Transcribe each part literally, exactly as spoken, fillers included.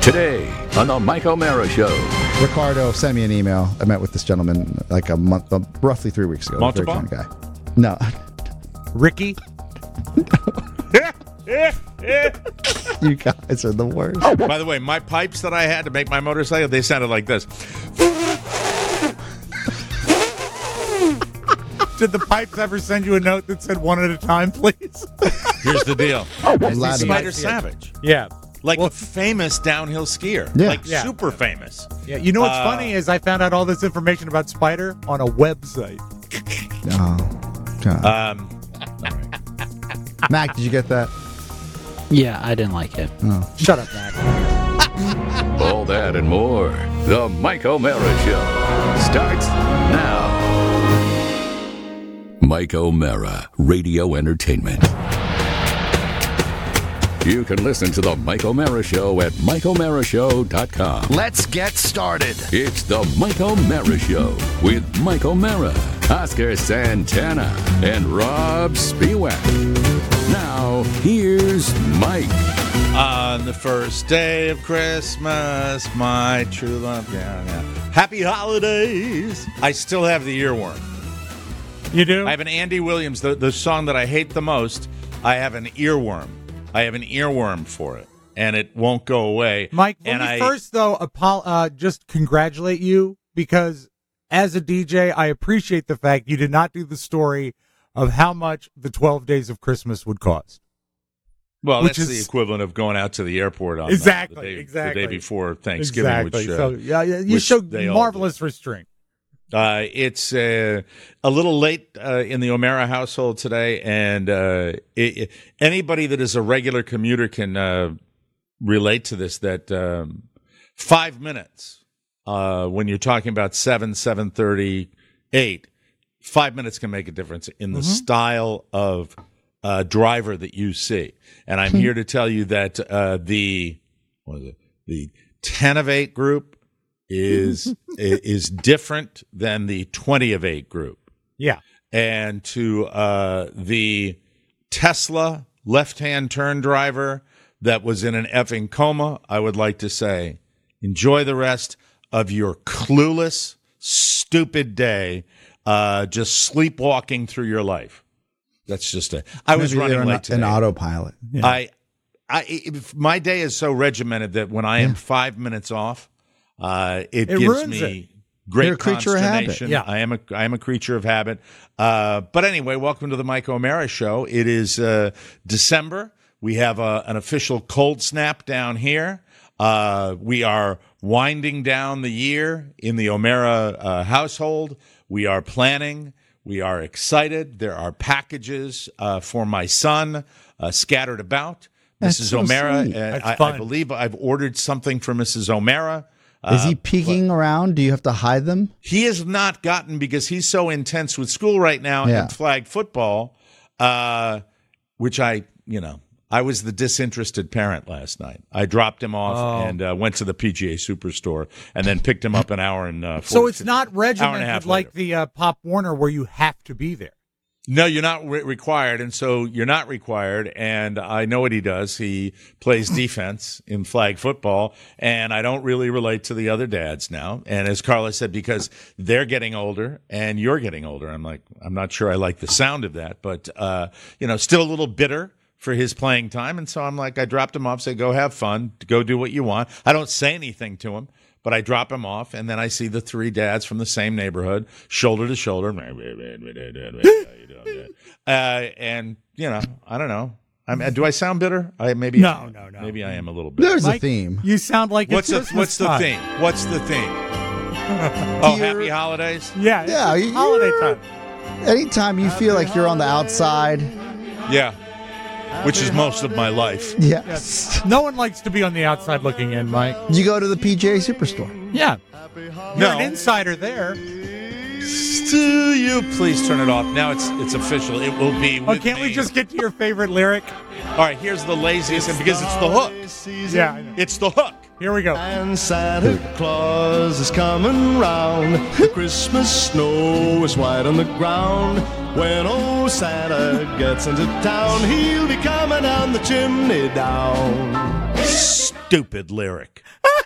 Today on the Mike O'Mara Show. Ricardo sent me an email. I met with this gentleman like a month, uh, roughly three weeks ago. Montalban? Very kind guy. No. Ricky? You guys are the worst. By the way, my pipes that I had to make my motorcycle, they sounded like this. Did the pipes ever send you a note that said one at a time, please? Here's the deal. Glad to- Spider Savage. Yeah. Like Well- a famous downhill skier. Yeah. Like Yeah. super famous. Yeah. You know what's Uh, funny is I found out all this information about Spider on a website. Oh, God. Um, Mac, did you get that? Yeah, I didn't like it. Oh. Shut up, Mac. All that and more. The Mike O'Mara Show starts now. Mike O'Mara, Radio Entertainment. You can listen to the Mike O'Mara Show at mike o'mara show dot com. Let's get started. It's the Mike O'Mara Show with Mike O'Mara, Oscar Santana, and Rob Spiewak. Now, here's Mike. on the first day of Christmas, my true love. Yeah, yeah. Happy holidays. I still have the earworm. You do? I have an Andy Williams, the, the song that I hate the most. I have an earworm. I have an earworm for it, and it won't go away. Mike, let and me I, first, though, apo- uh, just congratulate you because as a D J, I appreciate the fact you did not do the story of how much the twelve days of Christmas would cost. Well, which that's is- the equivalent of going out to the airport on Exactly, the, day, exactly. the day before Thanksgiving. Exactly. Which, uh, so, yeah, yeah, you which showed they all marvelous restraint. Uh, it's uh, a little late uh, in the O'Mara household today, and uh, it, it- anybody that is a regular commuter can uh, relate to this, that um, five minutes uh, when you're talking about seven, seven thirty, eight, five minutes can make a difference in the style of uh, driver that you see. And I'm here to tell you that uh, the what is it? the ten of eight group is is different than the twenty of eight group. Yeah. And to uh, the Tesla left-hand turn driver that was in an effing coma, I would like to say, enjoy the rest of your clueless, stupid day, uh, just sleepwalking through your life. That's just a. I was Maybe running they're late an, today. an autopilot. Yeah. I, I, if my day is so regimented that when I am five minutes off, uh, it, It gives ruins me great You're a creature of habit. consternation. Yeah. I am a, I am a creature of habit. Uh, but anyway, welcome to the Mike O'Mara Show. It is uh, December. We have a, an official cold snap down here. Uh, we are winding down the year in the O'Mara uh, household. We are planning. We are excited. There are packages uh, for my son uh, scattered about. That's Missus so O'Mara, sweet. uh, That's I, I fun. believe I've ordered something for Missus O'Mara. Is he Uh, peeking around? Do you have to hide them? He has not gotten, because he's so intense with school right now Yeah. and flag football, uh, which I, you know, I was the disinterested parent last night. I dropped him off Oh. and uh, went to the P G A Superstore and then picked him up an hour and uh, So forty- it's not hour and a regimented half like later. the uh, Pop Warner where you have to be there. No, you're not re- required, and so you're not required. And I know what he does. He plays defense in flag football, and I don't really relate to the other dads now. And as Carla said, because they're getting older and you're getting older, I'm like, I'm not sure I like the sound of that, but uh, you know, still a little bitter for his playing time. And so I'm like, I dropped him off, say, go have fun, go do what you want. I don't say anything to him. But I drop him off, and then I see the three dads from the same neighborhood, shoulder to shoulder. uh, and, you know, I don't know. I'm, do I sound bitter? I maybe No, no, no. Maybe I am a little bitter. There's Mike, a theme. You sound like What's it's the What's the Christmas theme? time. What's the theme? Oh, Dear- happy holidays. Yeah, Yeah, it's you- holiday time. Anytime you feel like you're on the outside, Yeah, which is most of my life. yes. No one likes to be on the outside looking in, Mike. You go to the P G A Superstore. Yeah. You're No. an insider there. Do you please turn it off? Now it's it's official. It will be. Oh, With can't we me. just get to your favorite lyric? All right, here's the laziest, and because it's the hook. Yeah, I know. It's the hook. Here we go. And Santa Claus is coming round. The Christmas snow is white on the ground. When old Santa gets into town, he'll be coming down the chimney down. stupid lyric.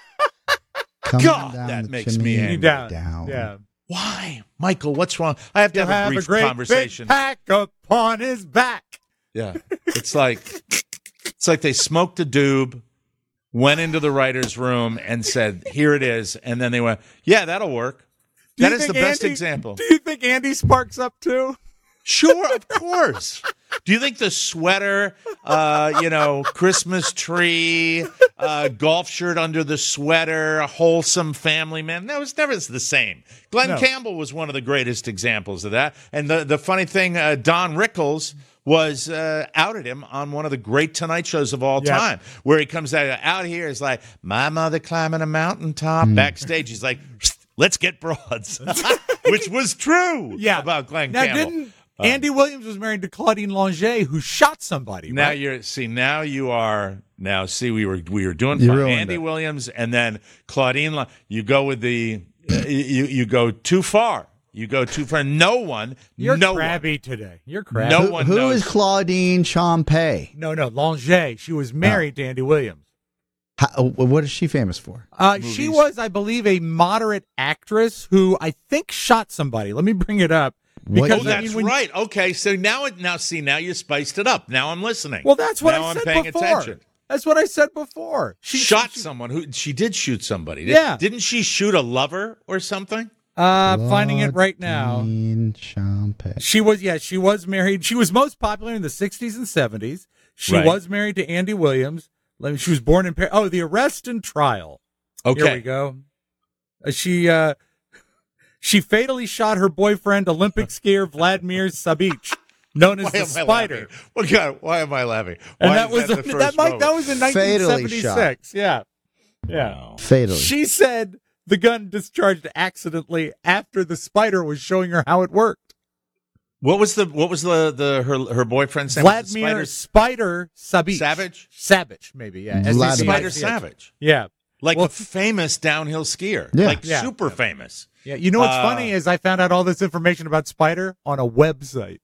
Coming God, down that the makes chimney me and angry. down. down. Yeah. Why, Michael? What's wrong? I have to To have, have a a brief great conversation. big pack upon his back. Yeah, it's like it's like they smoked a doob, went into the writer's room, and said, "Here it is," and then they went, "Yeah, that'll work." Do you That is the think best Andy- example. Do you think Andy sparks up too? Sure, of course. Do you think the sweater, uh, you know, Christmas tree, uh, golf shirt under the sweater, a wholesome family man? That was never the same. Glenn No. Campbell was one of the greatest examples of that. And the, the funny thing, uh, Don Rickles was uh, outed him on one of the great Tonight shows of all Yep. time, where he comes out, out here is like, my mother climbing a mountaintop. Backstage, he's like, let's get broads, which was true Yeah. about Glenn now, Campbell. didn't Andy Williams was married to Claudine Longet, who shot somebody. Now right? you're see now you are now see we were we were doing You fun. ruined Andy it. Williams and then Claudine. Lo- You go with the uh, you you go too far. You go too far. No one. You're no crabby today. You're One, crabby. no Who, one who knows. is Claudine Champay? No, no, Longet. She was married to Andy Williams. How, what is she famous for? Uh, she was, I believe, a moderate actress who I think shot somebody. Let me bring it up. What- Oh, Because, I that's mean, when- right. Okay, so now it now see now you spiced it up. Now I'm listening. Well, that's what now I I'm said paying before. attention. That's what I said before. She Shot she- someone who she did shoot somebody. Yeah. Didn't she shoot a lover or something? Uh, finding it right now. Claudine Champay. She was, yeah, she was married. She was most popular in the sixties and seventies. She Right. was married to Andy Williams. Let me- She was born in Paris. Oh, The Arrest and Trial. Okay. Here we go. Uh, she uh, she fatally shot her boyfriend, Olympic skier Vladimir Sabic, known as Why the am I Spider. laughing? Well, God, why am I laughing? And Why that is was that, the that, first might, moment? that was in nineteen Fatally seventy-six. Yeah, yeah. Fatally. She said the gun discharged accidentally after the Spider was showing her how it worked. What was the what was the the her her boyfriend's name? Vladimir Spider Sabic. Savage? Savage, maybe. Yeah. Vladimir. S A C I C H. Spider Savage, Yeah. like Well, a famous downhill skier, Yeah. like Yeah. super famous. Yeah. You know what's Uh, funny is I found out all this information about Spider on a website.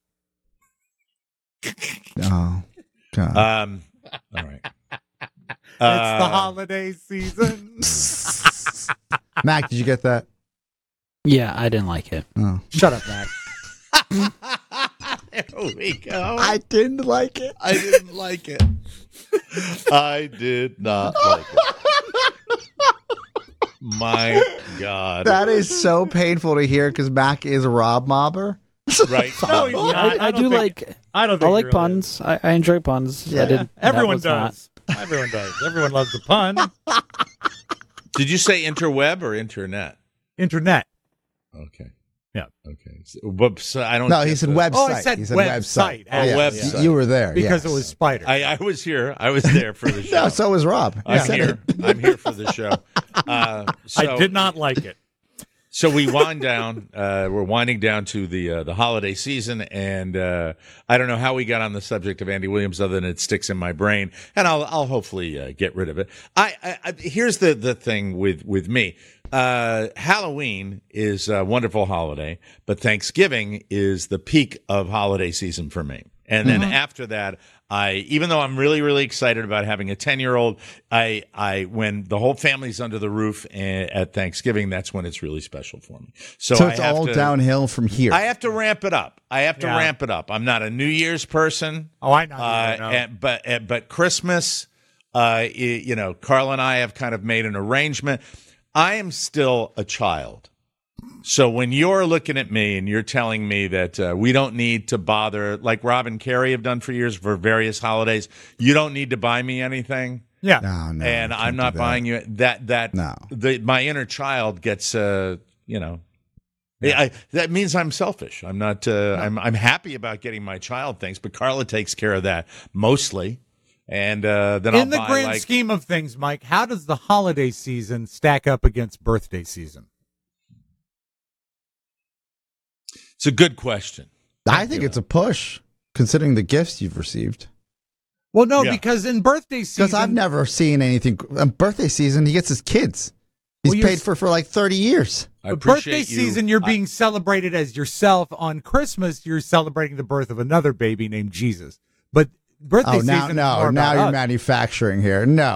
Oh, God. Um, all right. It's Uh, the holiday season. Mac, did you get that? Yeah, I didn't like it. Oh. Shut up, Mac. There we go. I didn't like it. I didn't like it. I did not like it. My God. That is so painful to hear because Mac is a Rob Mobber. right. No, he's not. I, I, don't do think- like. I don't I think like he really puns. I, I enjoy puns. Yeah. I did. Everyone that was does. Everyone does. Everyone loves the pun. Did you say interweb or internet? Internet. Okay. Yeah. Okay. So, but, so I don't. No, get he said the- website. Oh, I said he said website. website. Oh, Yeah, website. You, you were there Because yes. it was Spider. I, I was here. I was there for the show. No, so was Rob. He I'm said here. it. I'm here for the show. Uh, so, I did not like it. So we wind down. Uh, we're winding down to the uh, the holiday season, and uh, I don't know how we got on the subject of Andy Williams, other than it sticks in my brain, and I'll I'll hopefully uh, get rid of it. I, I, I here's the the thing with with me. Uh, Halloween is a wonderful holiday, but Thanksgiving is the peak of holiday season for me. And then after that, I, even though I'm really, really excited about having a ten year old, I, I, when the whole family's under the roof a- at Thanksgiving, that's when it's really special for me. So, So I it's have all to, downhill from here. I have to ramp it up. I have to Yeah. ramp it up. I'm not a New Year's person. Oh, I know. Uh, no. and- but uh, but Christmas, uh, y- you know, Carl and I have kind of made an arrangement. I am still a child. So when you're looking at me and you're telling me that uh, we don't need to bother, like Rob and Carrie have done for years for various holidays, you don't need to buy me anything. yeah. no, no. and you I'm can't not do that. buying you that that No. the my inner child gets uh you know I, that means I'm selfish. I'm not. Uh, I'm. I'm happy about getting my child things, but Carla takes care of that mostly, and uh, then I'll In the buy grand like. scheme of things, Mike, how does the holiday season stack up against birthday season? It's a good question. I think it's a push, considering the gifts you've received. Well, no, Yeah. because in birthday season, Because I've never seen anything. On birthday season, he gets his kids. He's Well, you're paid s- for for like thirty years. I But appreciate birthday you. season, you're I- being celebrated as yourself. On Christmas, you're celebrating the birth of another baby named Jesus. But birthday Oh, now, season, is no, more now about you're us. manufacturing here. No,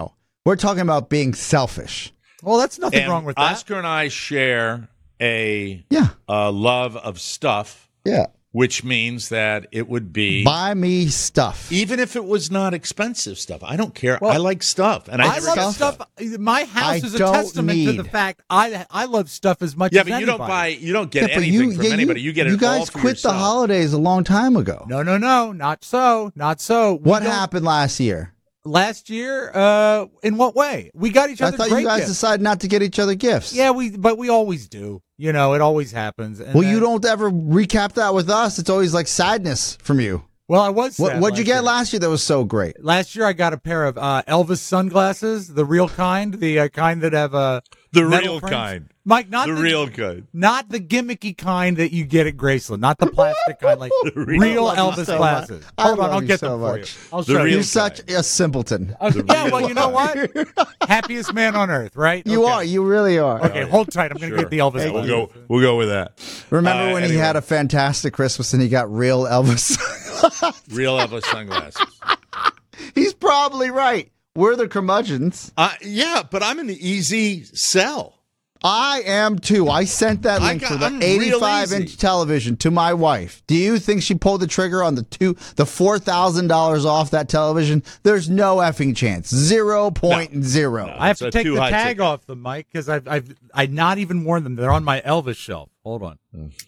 We're talking about being selfish. Well, that's nothing And wrong with that. Oscar and I share a, Yeah. a love of stuff, Yeah. which means that it would be Buy me stuff. even if it was not expensive stuff. I don't care. Well, I like stuff, and I, I never love get stuff. My house I is a don't testament to need. the fact I I love stuff as much Yeah, as but you anybody. don't buy. You don't get Yeah, but anything you, from yeah, anybody. You, get it You guys all for quit yourself. the holidays a long time ago. No, no, no, not so, not so. We What don't- happened last year? last year? Uh, in what way? We got each I other thought great you guys gifts. decided not to get each other gifts. Yeah, we but we always do. You know, it always happens. And Well, then- you don't ever recap that with us. It's always like sadness from you. Well, I was. What, sad what'd you last get year. last year that was so great? Last year, I got a pair of uh, Elvis sunglasses, the real kind, the uh, kind that have a The metal real frames. kind. Mike, not The the, real kind. not the gimmicky kind that you get at Graceland, not the plastic kind, like real- real I love you Elvis so glasses. much. I Hold on, love I'll you get so them for much. you. I'll The show real you. You're such a simpleton. Okay, yeah, well, you know what? Happiest man on earth, right? You Okay. are. You really are. Okay, hold tight. I'm going to Sure. get the Elvis. Yeah, we'll glasses. go. We'll go with that. Remember Uh, when he anyway, had a fantastic Christmas and he got real Elvis? real Elvis sunglasses? He's probably right. We're the curmudgeons. Uh, yeah, but I'm in the easy sell. I am too. I sent that I link got- for the I'm real eighty-five inch easy. television to my wife. Do you think she pulled the trigger on the two, the four thousand dollars off that television? There's no effing chance. Zero point zero. I have It's to a take too the high tag ticket. off them, Mike, because I've I've I not even worn them. They're on my Elvis shelf. Hold on,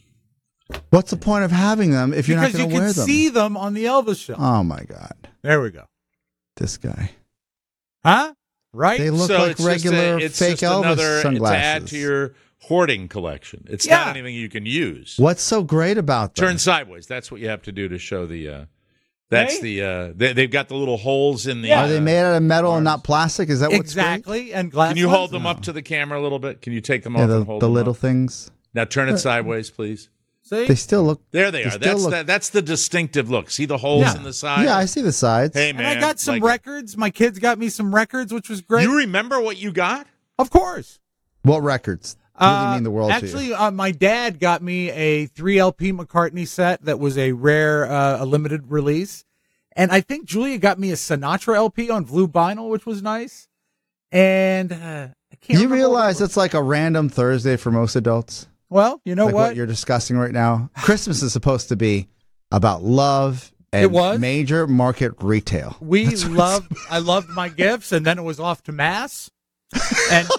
What's the point of having them if you're because not you going to can wear them? see them on the Elvis shelf. Oh my God, There we go. this guy. Huh? Right? They look so like it's just regular a, it's fake just Elvis another, sunglasses. to add to your hoarding collection. It's Yeah. not anything you can use. What's so great about them? Turn sideways. That's what you have to do to show the. Uh, that's Hey? the. Uh, they, they've got the little holes in the. Yeah. Are they uh, made out of metal and not plastic? Is that what's exactly. And glass. Can you hold lenses. them up to the camera a little bit? Can you take them great? off Yeah, and the, hold the them little up? things. Now turn it sideways, please. See? They still look. There they They are. still That's look- the, that's the distinctive look. See the holes Yeah. in the side? Yeah, I see the sides. Hey and man, I got some like- records. My kids got me some records, which was great. You remember what you got? Of course. What records? What do you Uh, mean the world to Actually, you? uh, my dad got me a three L P McCartney set that was a rare, uh, a limited release. And I think Julia got me a Sinatra L P on blue vinyl, which was nice. And uh, I can't You remember realize what that was. it's like a random Thursday for most adults? Well, you know like what? what you're discussing right now? Christmas is supposed to be about love and It was? major market retail. we loved, I loved my gifts, and then it was off to mass. And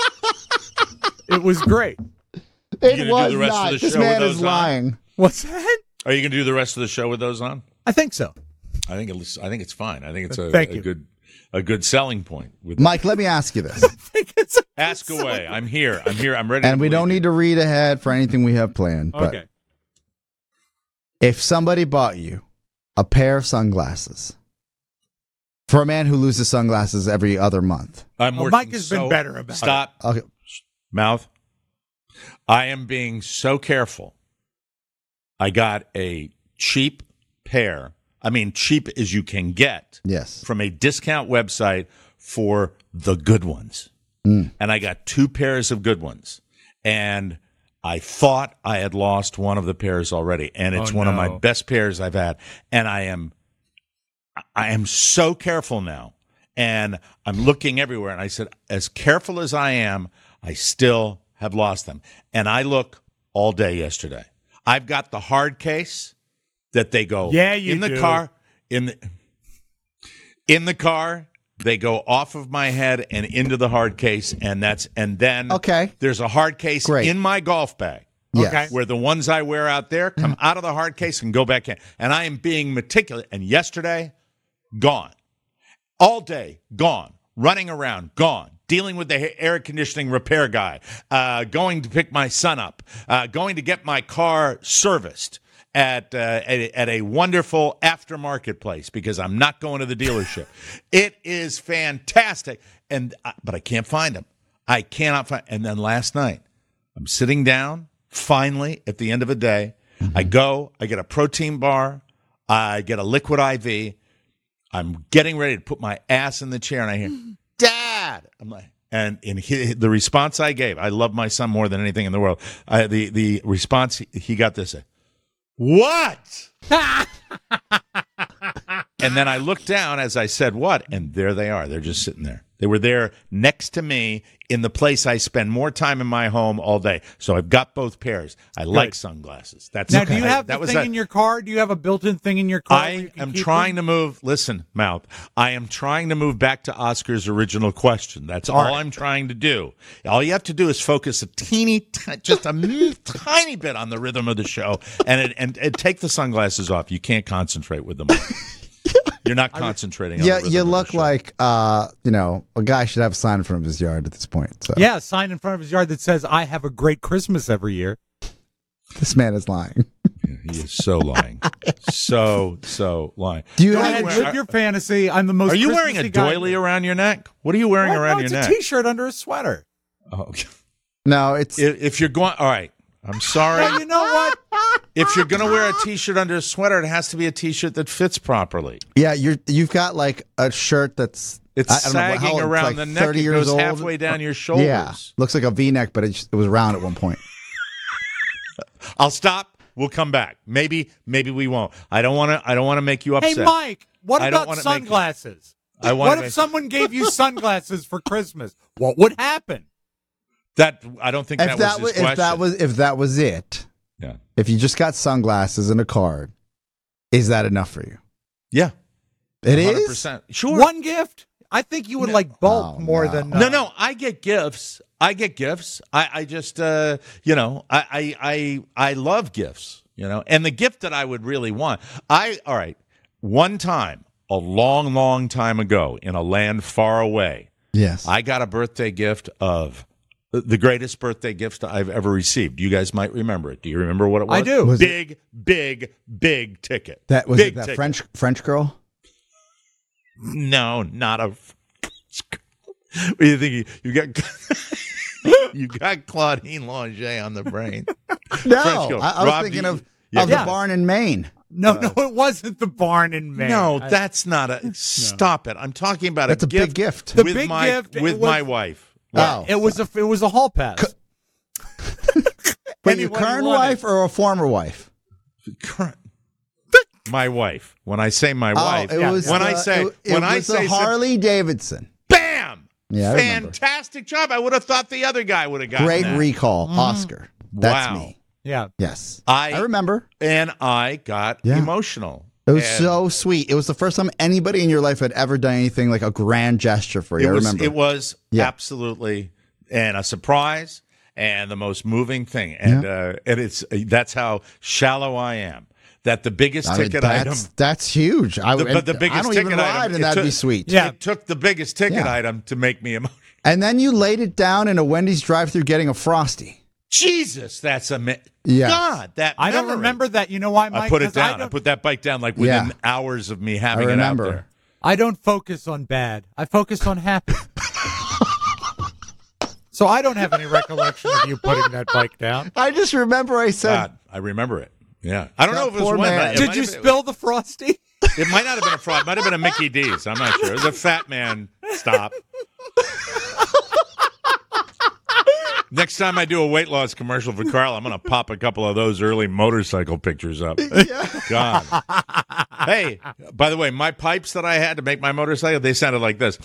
it was great. gonna It do was the rest of not. the This show with man those is on? lying. What's that? Are you going to do the rest of the show with those on? I think so. I think it's. I think it's fine. I think it's a, Thank a you. good a good selling point. With Mike, let me ask you this. I think it's a ask away. I'm here. I'm here. I'm ready. and to we don't believe need to read ahead for anything we have planned. But Okay. if somebody bought you a pair of sunglasses for a man who loses sunglasses every other month, you. I'm Well, working Mike has so- been better about it. Stop. okay, Mouth. I am being so careful. I got a cheap pair. I mean, cheap as you can get yes, from a discount website for the good ones. Mm. And I got two pairs of good ones. And I thought I had lost one of the pairs already. And it's Oh, one of no. my best pairs I've had. And I am I am so careful now. And I'm looking everywhere. And I said, as careful as I am, I still have lost them. And I look all day yesterday. I've got the hard case that they go Yeah, you in the do. car in the in the car. They go off of my head and into the hard case, and that's and then Okay. there's a hard case Great. in my golf bag. yes. Okay. Where the ones I wear out there come out of the hard case and go back in. And I am being meticulous. And yesterday, gone. All day, gone. Running around, gone. Dealing with the ha- air conditioning repair guy. Uh, going to pick my son up. Uh, going to get my car serviced at, uh, at, at a wonderful aftermarket place because I'm not going to the dealership. It is fantastic. And uh, but I can't find them. I cannot find. And then last night, I'm sitting down. Finally, at the end of a day, I go, I get a protein bar, I get a liquid I V. I'm getting ready to put my ass in the chair, and I hear, Dad! I'm like, and in he, the response I gave, I love my son more than anything in the world. I, the, the response he, he got this, what? And then I looked down as I said, what? And there they are. They're just sitting there. They were there next to me in the place I spend more time in my home all day. So I've got both pairs. I like sunglasses. That's Now, do you I- have that the was thing a- in your car? Do you have a built-in thing in your car? where you I can am keep trying them? to move. Listen, Mouth. I am trying to move back to Oscar's original question. That's all, right. I'm trying to do. All you have to do is focus a teeny, t- just a m- tiny bit on the rhythm of the show, and it, and, and take the sunglasses off. You can't concentrate with them on. You're not concentrating. on Yeah, the rhythm you of the look show. like uh, you know, a guy should have a sign in front of his yard at this point. So Yeah, a sign in front of his yard that says, I have a great Christmas every year. this man is lying. He is so lying, so so lying. Do you Go have ahead, wear- live your fantasy. I'm the most Are you wearing a Christmassy guy. doily around your neck? What are you wearing What? around No, your it's neck? a T-shirt under a sweater. Oh, okay. no? It's If, if you're going, all right. I'm sorry. Well, you know what? If you're going to wear a T-shirt under a sweater, it has to be a T-shirt that fits properly. yeah. You're you've got like a shirt that's It's I- I don't know, how sagging old, around like the neck. thirty It years goes old. halfway down your shoulders. Yeah, looks like a V-neck, but it, just, it was round at one point. I'll stop. We'll come back. Maybe, maybe we won't. I don't want to. I don't want to make you Hey, upset. Mike, what I don't about wanna make you- sunglasses? I wanna What if make- someone gave you sunglasses for Christmas? What would happen? That I don't think If that, that was was his if that question. was if that was it, yeah, if you just got sunglasses and a card, is that enough for you? yeah, It one hundred is. percent. Sure. One gift? I think you would like bulk Oh, more no. than No, uh, no, I get gifts. I get gifts. I, I just, uh, you know, I, I, I, I love gifts. You know, and the gift that I would really want, I, all right, one time, a long, long time ago, in a land far away, Yes. I got a birthday gift of the greatest birthday gift I've ever received. You guys might remember it. Do you remember what it was? I do. Was it- Big, big, big ticket. that was big it that ticket. French French girl. No, not a. What do you think? You, you got you got Claudine Longet on the brain. No, French girl. I, I was Rob, thinking do you- of yeah, of yeah. the barn in Maine. No, no, it wasn't the barn in Maine. No, I- that's not a. Stop it! I'm talking about That's a a gift big gift. The with big my gift, it with was- my wife. Oh, it was a it was a hall pass. wait, your anyone current wanted. wife or a former wife? Current- My wife. When I say my wife, Oh, it was when the, I say it, it when I was say the some- Harley Davidson. bam, Yeah, I remember. fantastic job. I would have thought the other guy would have gotten Great that. recall, Oscar. That's Wow. me. Yeah. Yes, I- I remember. and I got Yeah. emotional. It was And so sweet. It was the first time anybody in your life had ever done anything like a grand gesture for you. It I was. remember. It was Yeah. absolutely and a surprise and the most moving thing. And uh, and it's that's how shallow I am. That the biggest I mean, ticket that's, item. that's huge. I, The- but the I biggest don't ticket even item, ride, it and that'd took- be sweet. Yeah. It took the biggest ticket Yeah. item to make me emotional. And then you laid it down in a Wendy's drive-through getting a Frosty. Jesus, that's a Yes. God. That I don't memory. remember that. You know why, Mike? I put it 'Cause down. I, don't- put that bike down like within Yeah. hours of me I having it out remember. there. I don't focus on bad. I focus on happy. So I don't have any recollection of you putting that bike down. I just remember I said, God, I remember it. Yeah, I don't That know if it was poor one. man. but it Did might you have been- spill the Frosty? It might not have been a fraud. It might have been a Mickey D's. I'm not sure. It was a fat man. Stop. Next time I do a weight loss commercial for Carl, I'm going to pop a couple of those early motorcycle pictures up. God. Hey, by the way, my pipes that I had to make my motorcycle, they sounded like this.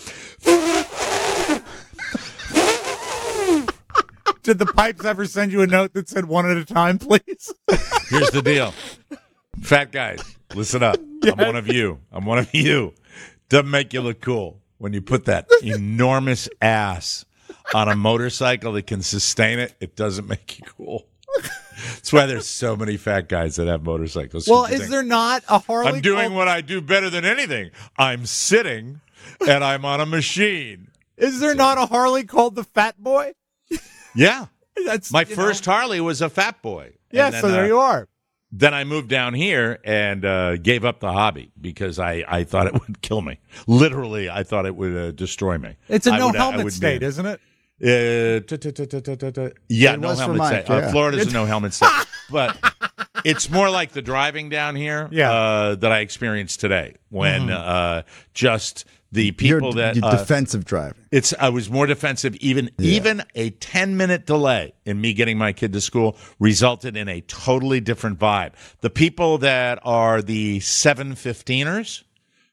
Did the pipes ever send you a note that said one at a time, please? Here's the deal. Fat guys, listen up. I'm one of you. I'm one of you. Doesn't make you look cool when you put that enormous ass on a motorcycle that can sustain it. It doesn't make you cool. That's why there's so many fat guys that have motorcycles. Well, You is think, there not a Harley? I'm doing called- what I do better than anything. I'm sitting and I'm on a machine. Is there not a Harley called the Fat Boy? Yeah. That's My you first know. Harley was a Fat Boy. Yeah, And then, so there uh, you are. Then I moved down here and uh, gave up the hobby because I, I thought it would kill me. Literally, I thought it would uh, destroy me. It's a I no would, uh, I helmet would be- state, isn't it? Uh, t- t- t- t- t- t- t- yeah, It no was for helmet Mike, state. Uh, yeah. Florida's a no helmet state. But it's more like the driving down here Yeah. uh, that I experienced today when uh, just the you're, people that you're uh, defensive driving. it's I was more defensive. Even even a ten minute delay in me getting my kid to school resulted in a totally different vibe. The people that are the seven fifteeners,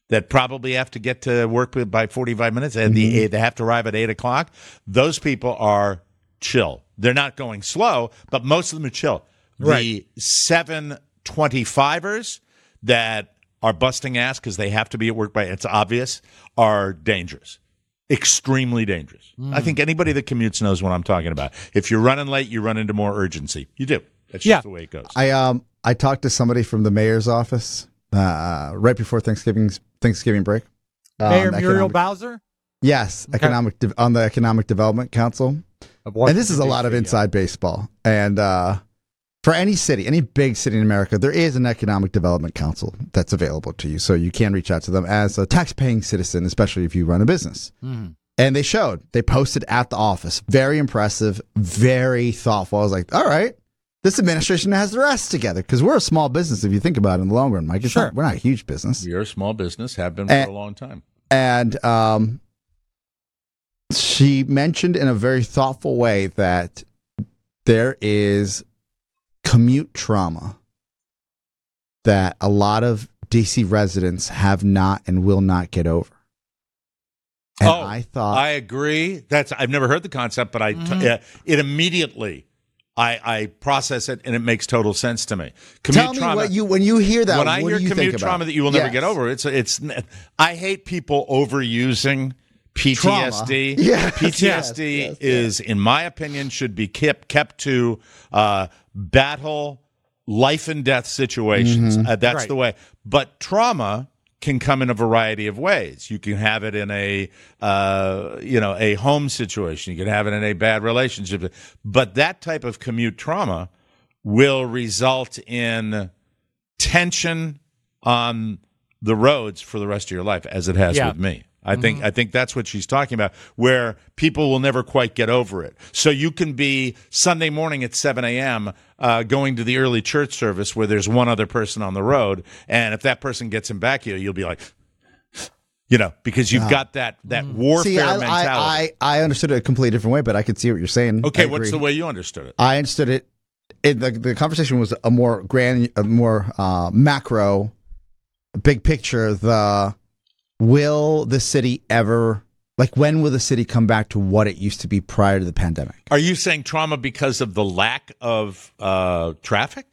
that probably have to get to work by forty-five minutes, and Mm-hmm. the, they have to arrive at eight o'clock. Those people are chill. They're not going slow, but most of them are chill. Right. The seven twenty-fivers that are busting ass because they have to be at work by, it's obvious, are dangerous. Extremely dangerous. Mm. I think anybody that commutes knows what I'm talking about. If you're running late, you run into more urgency. You do. That's just Yeah. the way it goes. I um I talked to somebody from the mayor's office uh, right before Thanksgiving Thanksgiving break. Mayor Um, Muriel economic- Bowser Yes, Okay. economic de- on the Economic Development Council. of And this is a Washington, lot of D C, yeah. inside baseball. And uh, for any city, any big city in America, there is an economic development council that's available to you. So you can reach out to them as a tax-paying citizen, especially if you run a business. Mhm. And they showed, they posted at the office. Very impressive, very thoughtful. I was like, all right, this administration has their ass together because we're a small business if you think about it in the long run, Mike. It's Sure. not, we're not a huge business. You're a small business, have been for And- a long time. And um, she mentioned in a very thoughtful way that there is commute trauma that a lot of D C residents have not and will not get over. And Oh, I thought, I agree. That's I've never heard the concept, but I t- Mm-hmm. uh, it immediately I, I process it and it makes total sense to me. Commute tell me trauma. what you when you hear that. when I what hear do you commute think about trauma it? that you will never Yes. get over, it's it's. I hate people overusing P T S D. Trauma. Yes, P T S D yes, yes, is, in my opinion, should be kept kept to uh, battle, life and death situations. Mm-hmm. Uh, that's Right. the way. But trauma can come in a variety of ways. You can have it in a uh, you know a home situation. You can have it in a bad relationship. But that type of commute trauma will result in tension on the roads for the rest of your life, as it has Yeah. with me. I think I think that's what she's talking about, where people will never quite get over it. So you can be Sunday morning at seven a.m. Uh, going to the early church service where there's one other person on the road, and if that person gets him back here, you'll be like, you know, because you've got that that warfare See, I, mentality. I, I, I understood it a completely different way, but I could see what you're saying. okay, I what's agree. the way you understood it? I understood it. it the, the conversation was a more grand, a more uh, macro, big picture. The will the city ever, like, when will the city come back to what it used to be prior to the pandemic? Are you saying trauma because of the lack of uh, traffic?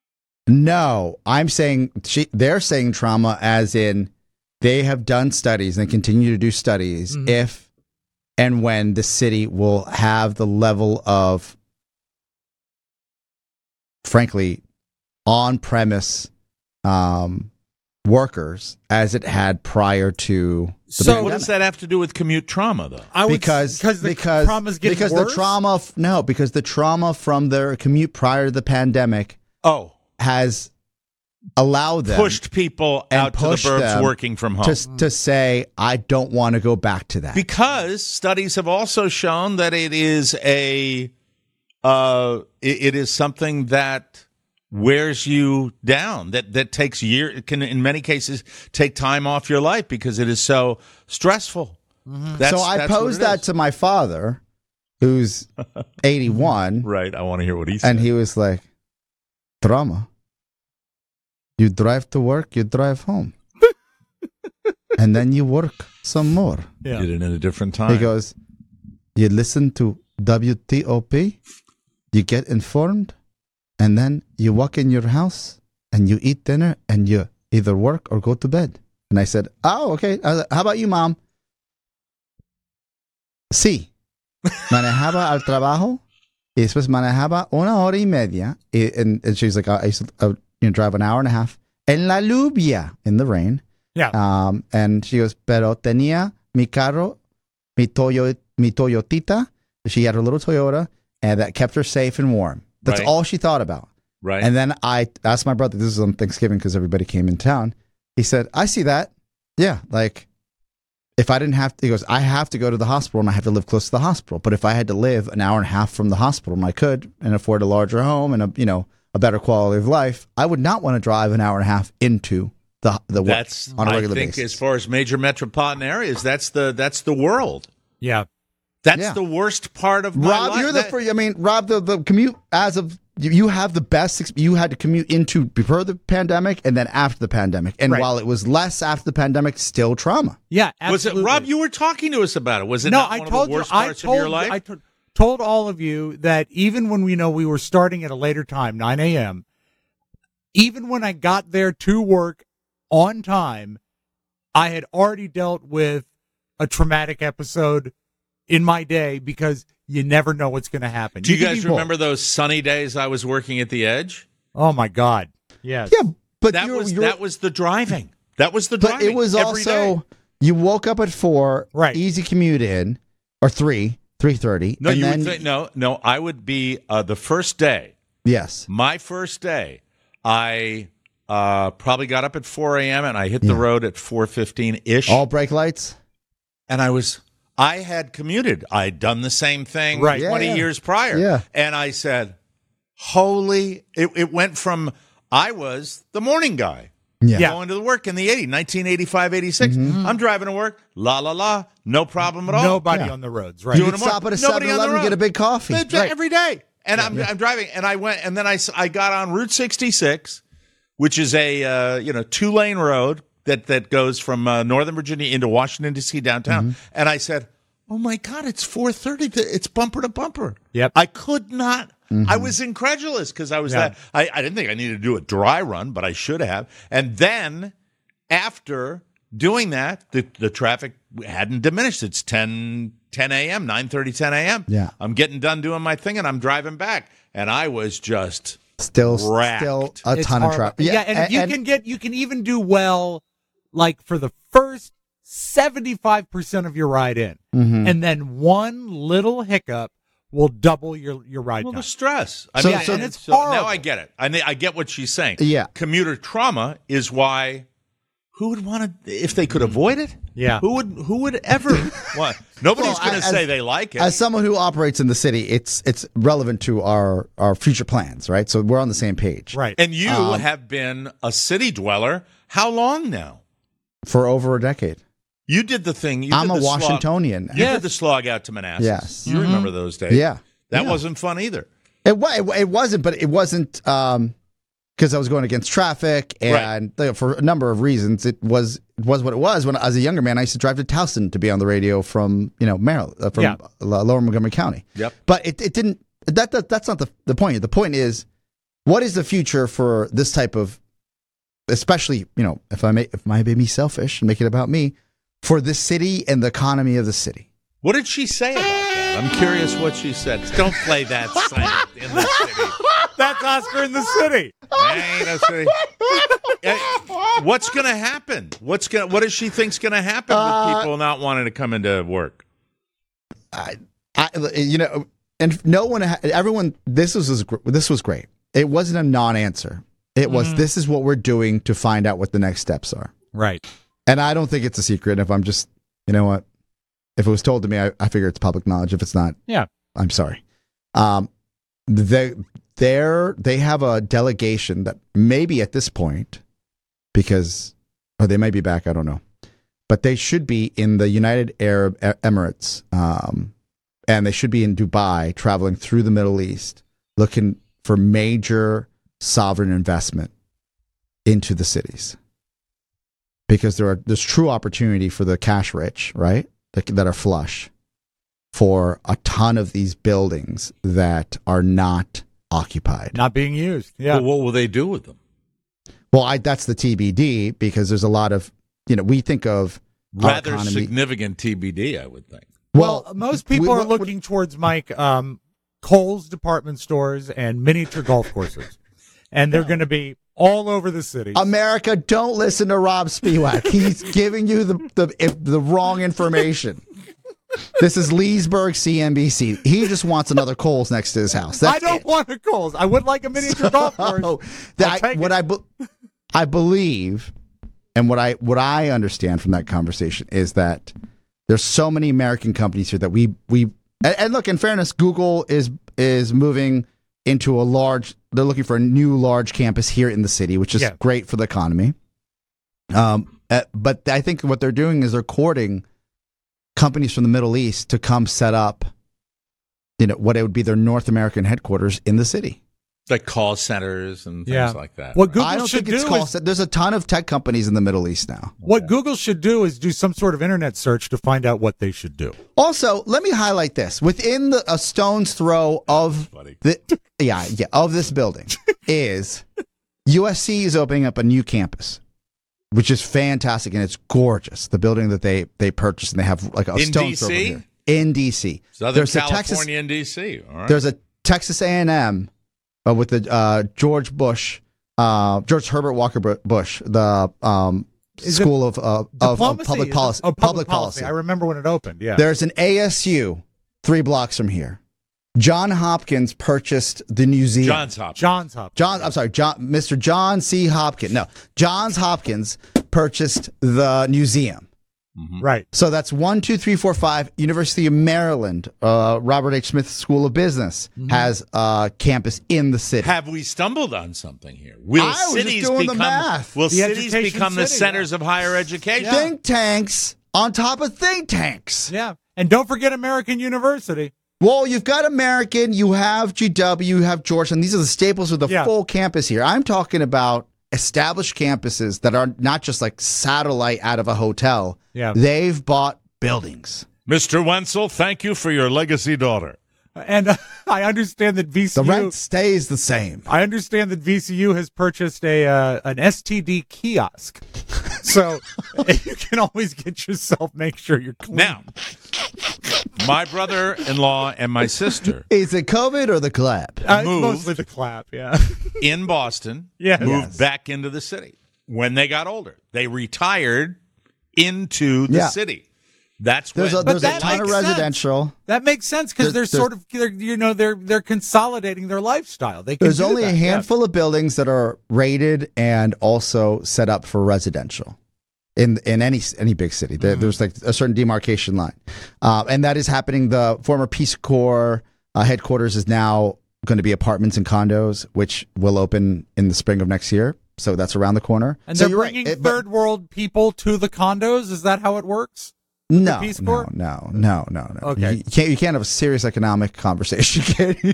No, I'm saying she, they're saying trauma as in they have done studies and they continue to do studies Mhm. if and when the city will have the level of, frankly, on-premise um, workers as it had prior to the So- pandemic. What does that have to do with commute trauma, though? I would, because because the because trauma's getting because worse. the trauma f- no because the trauma from their commute prior to the pandemic Oh, has allowed them pushed people and out to the pushed burbs them working from home. to to say I don't want to go back to that. Because studies have also shown that it is a uh, it, it is something that wears you down, that that takes year it can in many cases take time off your life because it is so stressful. That's, so I that's what posed it that is. to my father, who's eighty-one, Right, I want to hear what he said. and he was like, "Drama. You drive to work, you drive home, and then you work some more." Yeah. did it in a different time. He goes, "You listen to W T O P, you get informed, and then you walk in your house and you eat dinner and you either work or go to bed." And I said, "Oh, okay. I was like, how about you, Mom?" Sí. Manejaba al trabajo y después manejaba una hora y media. Y, and, and she's like, I used to uh, you know, drive an hour and a half en la lluvia, in the rain. Yeah. Um, and she goes, pero tenía mi carro, mi, Toyo, mi Toyotita. She had her little Toyota, and that kept her safe and warm. That's Right. all she thought about. right. And then I asked my brother, this is on Thanksgiving because everybody came in town. He said, I see that. Yeah, like, if I didn't have to, he goes, I have to go to the hospital and I have to live close to the hospital. But if I had to live an hour and a half from the hospital, and I could, and afford a larger home and a, you know, a better quality of life, I would not want to drive an hour and a half into the the work that's on a I regular think basis. as far as major metropolitan areas, that's the that's the world. Yeah. That's Yeah. the worst part of my Rob, life. you're the That- first. I mean, Rob, the, the commute as of you, you have the best. ex- You had to commute into before the pandemic and then after the pandemic. And Right. while it was less after the pandemic, still trauma. Yeah, Was it absolutely. Rob? You were talking to us about it. Was it no, not I one told of the worst you. I parts told of your life? I to- told all of you that even when we know we were starting at a later time, nine a.m., even when I got there to work on time, I had already dealt with a traumatic episode in my day because you never know what's going to happen. Do you, can guys be- remember those sunny days I was working at the Edge? Oh my God! Yes. Yeah, but That you're, was you're, that was the driving. That was the But driving. it was every also day. you woke up at four, Right. Easy commute in, or three, three thirty. No, and you then, would think no, no. I would be uh, the first day. Yes. My first day, I uh, probably got up at four a.m. and I hit the Yeah. road at four fifteen ish. All brake lights. And I was, I had commuted. I'd done the same thing Right. Yeah, twenty yeah. years prior. Yeah. And I said, holy, it, it went from, I was the morning guy. Yeah. Yeah. Going to the work in the eighties, nineteen eighty-five, eighty-six. Mm-hmm. I'm driving to work, la, la, la, no problem at all. Nobody Yeah. on the roads, right? You Doing could them stop work. at a Nobody seven on the eleven and road. get a big coffee. Every day- Every day. And I'm, I'm driving, and I went, and then I, s- I got on Route sixty-six, which is a uh, you know two lane road that that goes from uh, Northern Virginia into Washington D C downtown. Mm-hmm. And I said, "Oh my God, it's four thirty! It's bumper to bumper." Yep. I could not. Mm-hmm. I was incredulous because I was Yeah. that. I, I didn't think I needed to do a dry run, but I should have. And then after doing that, the the traffic hadn't diminished. It's ten a.m., nine thirty, ten a.m. Yeah. I'm getting done doing my thing, and I'm driving back, and I was just Still, Racked. still a It's ton of horrible. traffic. Yeah, and, if you can get, you can even do well, like for the first seventy-five percent of your ride in, Mhm. and then one little hiccup will double your your ride well, time. the stress. I So- mean, so- and it's so now horrible. I get it. I I get what she's saying. Yeah. commuter trauma is why. Who would want to if they could avoid it? Yeah. Who would? Who would ever? What? Nobody's Well, going to as- say they like it. As someone who operates in the city, it's it's relevant to our our future plans, right? So we're on the same page, Right. and you Um, have been a city dweller. How long now? For over a decade. You did the thing. You I'm did a the slog- Washingtonian. You Yes. did the slog out to Manassas. Yes. You remember those days? Yeah. That Yeah. wasn't fun either. It, wa- it, it wasn't, but it wasn't because I was going against traffic and you know, for a number of reasons. It was it was what it was. When as a younger man, I used to drive to Towson to be on the radio from you know Maryland, uh, from Yeah. L- Lower Montgomery County. Yep. But it, it didn't. That, that that's not the the point. The point is, what is the future for this type of, especially you know, if I may, if I may be selfish and make it about me, for this city and the economy of the city. What did she say about that? I'm curious what she said. Don't play that saint in the city. That's Oscar in the city. Ain't no city. Eh, What's going to happen? What's going? What does she think's going to happen Uh, with people not wanting to come into work? I, I, you know, and no one, ha- everyone. This was was gr- this was great. It wasn't a non-answer. It was this is what we're doing to find out what the next steps are. Right. And I don't think it's a secret. If I'm just, you know what, if it was told to me, I, I figure it's public knowledge. If it's not, Yeah. I'm sorry. Um, they they're they have a delegation that maybe at this point, because or they might be back. I don't know, but they should be in the United Arab E- Emirates, um, and they should be in Dubai, traveling through the Middle East, looking for major sovereign investment into the cities. Because there are there's true opportunity for the cash rich, right? That, that are flush, for a ton of these buildings that are not occupied. Not being used. Yeah. Well, what will they do with them? Well, I, that's the T B D because there's a lot of you know we think of our Rather economy- significant T B D, I would think. Well, most people we- are we- looking towards Mike um, Kohl's department stores and miniature golf courses, and they're going to be all over the city. America, don't listen to Rob Spiewak. He's giving you the the if, the wrong information. This is Leesburg C N B C. He just wants another Kohl's next to his house. I That's don't it. want a Kohl's. I would like a miniature golf course. So, I'll that, take what it. I be- I believe, and what I what I understand from that conversation is that there's so many American companies here that we we and, and look. In fairness, Google is is moving into a large. They're looking for a new large campus here in the city, which is Yeah. great for the economy. Um, uh, but I think what they're doing is they're courting companies from the Middle East to come set up, you know, what it would be their North American headquarters in the city. Like call centers and things Yeah. like that. What right? Google I don't should think it's do call is, cent- There's a ton of tech companies in the Middle East now. what Google should do is do some sort of internet search to find out what they should do. Also, let me highlight this: within the, a stone's throw of Funny. the yeah yeah of this building is U S C is opening up a new campus, which is fantastic and it's gorgeous. The building that they they purchased and they have like a In stone's throw from D C? here. In D C, Southern there's a California Texas and D C. All right. there's a Texas A and M uh, with the uh, George Bush, uh, George Herbert Walker Bu- Bush, the um, Is it School of, uh, of of Diplomacy, Public is it? Policy. Oh, public, policy. policy. I remember when it opened. Yeah. There's an A S U three blocks from here. John Hopkins purchased the museum. Johns Hopkins. Johns Hopkins. John, I'm sorry, John, Mister John C. Hopkins. No, Johns Hopkins purchased the museum. Right. So that's one, two, three, four, five. University of Maryland, uh, Robert H. Smith School of Business has a campus in the city. Have we stumbled on something here? Will I was just cities doing the become math. will The cities education become the city, centers of higher education? Think tanks on top of think tanks. Yeah. And don't forget American University. Well, you've got American, you have G W, you have Georgetown. These are the staples of the Yeah. full campus here. I'm talking about established campuses that are not just like satellite out of a hotel. Yeah. They've bought buildings. Mister Wenzel, thank you for your legacy daughter. And uh, I understand that V C The U. rent stays the same. I understand that V C U has purchased a uh, an S T D kiosk, so you can always get yourself make sure you're clean. Now, my brother-in-law and my sister Is it COVID or the clap? uh, it's moved. mostly the clap. Yeah. in Boston Yes. moved Yes. back into the city when they got older. They retired into the Yeah. city. That's There's a, when there's a that ton of makes sense. residential. That makes sense because they're There's- sort of they're, you know they're they're consolidating their lifestyle. They can There's do only that, a yeah. handful of buildings that are rated and also set up for residential in in any any big city. There, There's like a certain demarcation line, uh, and that is happening. The former Peace Corps uh, headquarters is now going to be apartments and condos, which will open in the spring of next year. So that's around the corner. And so they're you're right. bringing It- but- third world people to the condos. Is that how it works? No, Peace no, Corps? no, no, no, no. Okay. You can't you can't have a serious economic conversation. Can you?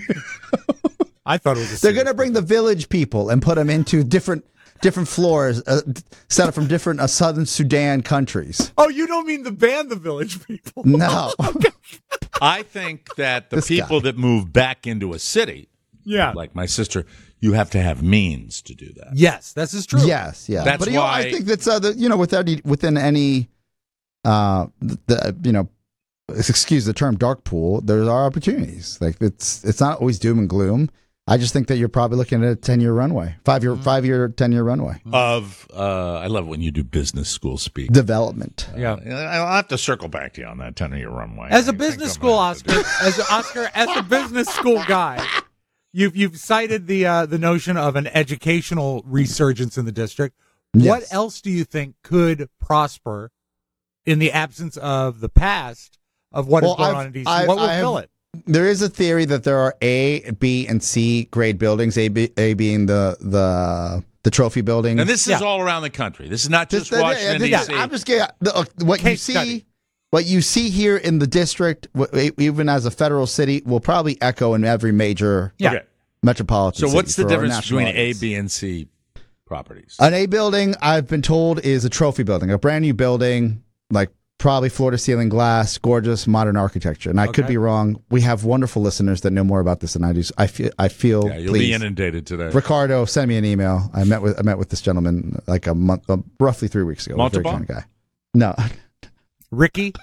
I thought it was. A They're serious going to bring the village people and put them into different different floors, uh, set up from different uh, southern Sudan countries. Oh, you don't mean the band, the Village People? No, I think that the This people guy. that move back into a city, Yeah. like my sister, you have to have means to do that. Yes, this is true. yes, yeah. That's but you know, why- I think that's uh, the, you know without any- within any uh the, the you know excuse the term dark pool, there are opportunities. Like it's it's not always doom and gloom. I just think that you're probably looking at a ten year runway, five year, five year, ten year runway Of uh, I love when you do business school speak. development. Yeah. I'll have to circle back to you on that ten-year runway. As a I think business I'm school, gonna have to Oscar, as a, Oscar, as a business school guy, you've you've cited the uh, the notion of an educational resurgence in the district. What Yes. else do you think could prosper in the absence of the past of what Well, is going I've- on in D C? I- what will I have- fill it? There is a theory that there are A, B, and C grade buildings. A, B, A being the the the trophy building. And this is Yeah. all around the country. This is not This- just Washington, yeah, D C. I'm just getting look, what you Case see. study. What you see here in the district, w- even as a federal city, will probably echo in every major Yeah. Okay. metropolitan So city what's the for our difference national between A, audience. B, and C properties? An A building, I've been told, is a trophy building, a brand new building, like probably floor to ceiling glass, gorgeous modern architecture. And I could Okay. be wrong. We have wonderful listeners that know more about this than I do. So I feel, I feel. Yeah, you'll please, be inundated today. Ricardo, send me an email. I met with I met with this gentleman like a month, uh, roughly three weeks ago. A very Montalban? kind guy. No, Ricky,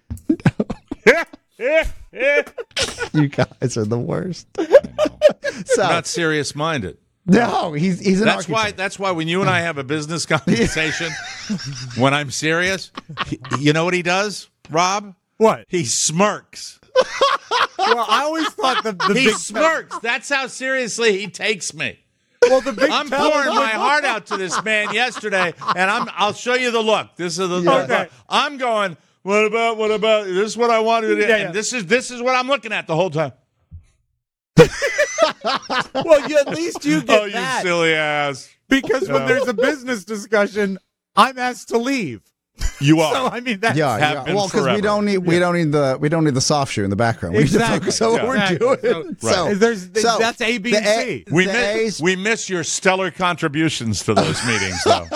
you guys are the worst. You're So not serious minded. no, he's he's an That's why. architect. That's why when you and I have a business conversation, when I'm serious, he- you know what he does, Rob? what? He smirks. Well, I always thought the, the He big smirks. That's how seriously he takes me. well the big I'm tell- pouring my heart out to this man yesterday, and I'm. I'll show you the look. This is the. Yeah. Okay. I'm going. What about? What about? This is what I wanted to do, Yeah, and yeah. this is this is what I'm looking at the whole time. Well, you, at least you get Oh, you that silly ass! because when there's a business discussion, I'm asked to leave. You are. So I mean, that's Yeah, have yeah. been well, because we forever. don't need we don't need the we don't need the soft shoe in the background. We Exactly. need to focus on what Exactly. we're doing. So- So, There's- so that's A, B, the and A- C. we the miss, A's, we miss your stellar contributions to those meetings, though.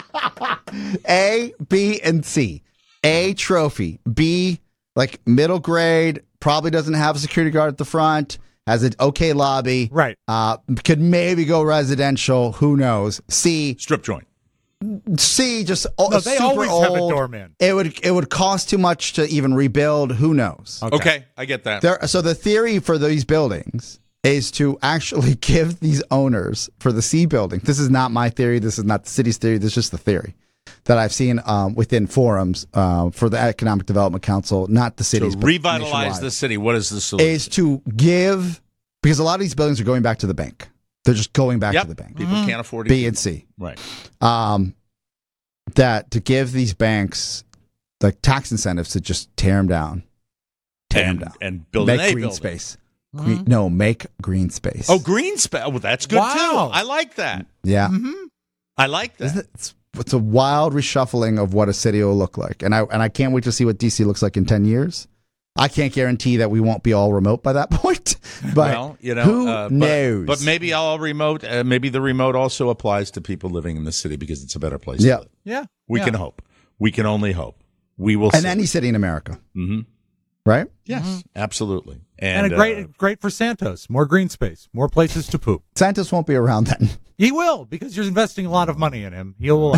A, B, and C. A, trophy. B, like middle grade, probably doesn't have a security guard at the front, has an okay lobby. Right. Uh, could maybe go residential. Who knows? C, Strip joint. C, just o- No, they super always old. have a doorman. It would it would cost too much to even rebuild. Who knows? Okay, I get that. There, so the theory for these buildings is to actually give these owners for the C building. This is not my theory. This is not the city's theory. This is just the theory that I've seen um, within forums uh, for the Economic Development Council, not the to cities. but revitalize nationwide, the city, what is the solution? is to give, because a lot of these buildings are going back to the bank. They're just going back yep. to the bank. People can't afford it. B and C. Right. Um, that to give these banks like tax incentives to just tear them down, tear And, them down, and build make an A green building. space. Green, no, make green space. Oh, green space. Oh, that's good, Wow. too. I like that. yeah. I like that. Isn't it, it's, it's a wild reshuffling of what a city will look like, and I and I can't wait to see what D C looks like in ten years. I can't guarantee that we won't be all remote by that point, but well, you know, who uh, but- knows? But, maybe all remote. Uh, maybe the remote also applies to people living in the city because it's a better place. Yeah. to live. Yeah. We Yeah. can hope. We can only hope. We will. and see. any city in America, hmm right? Yes, absolutely. And, And, a great, uh, great for Santos. More green space, more places to poop. Santos won't be around then. He will, because you're investing a lot of money in him. He'll.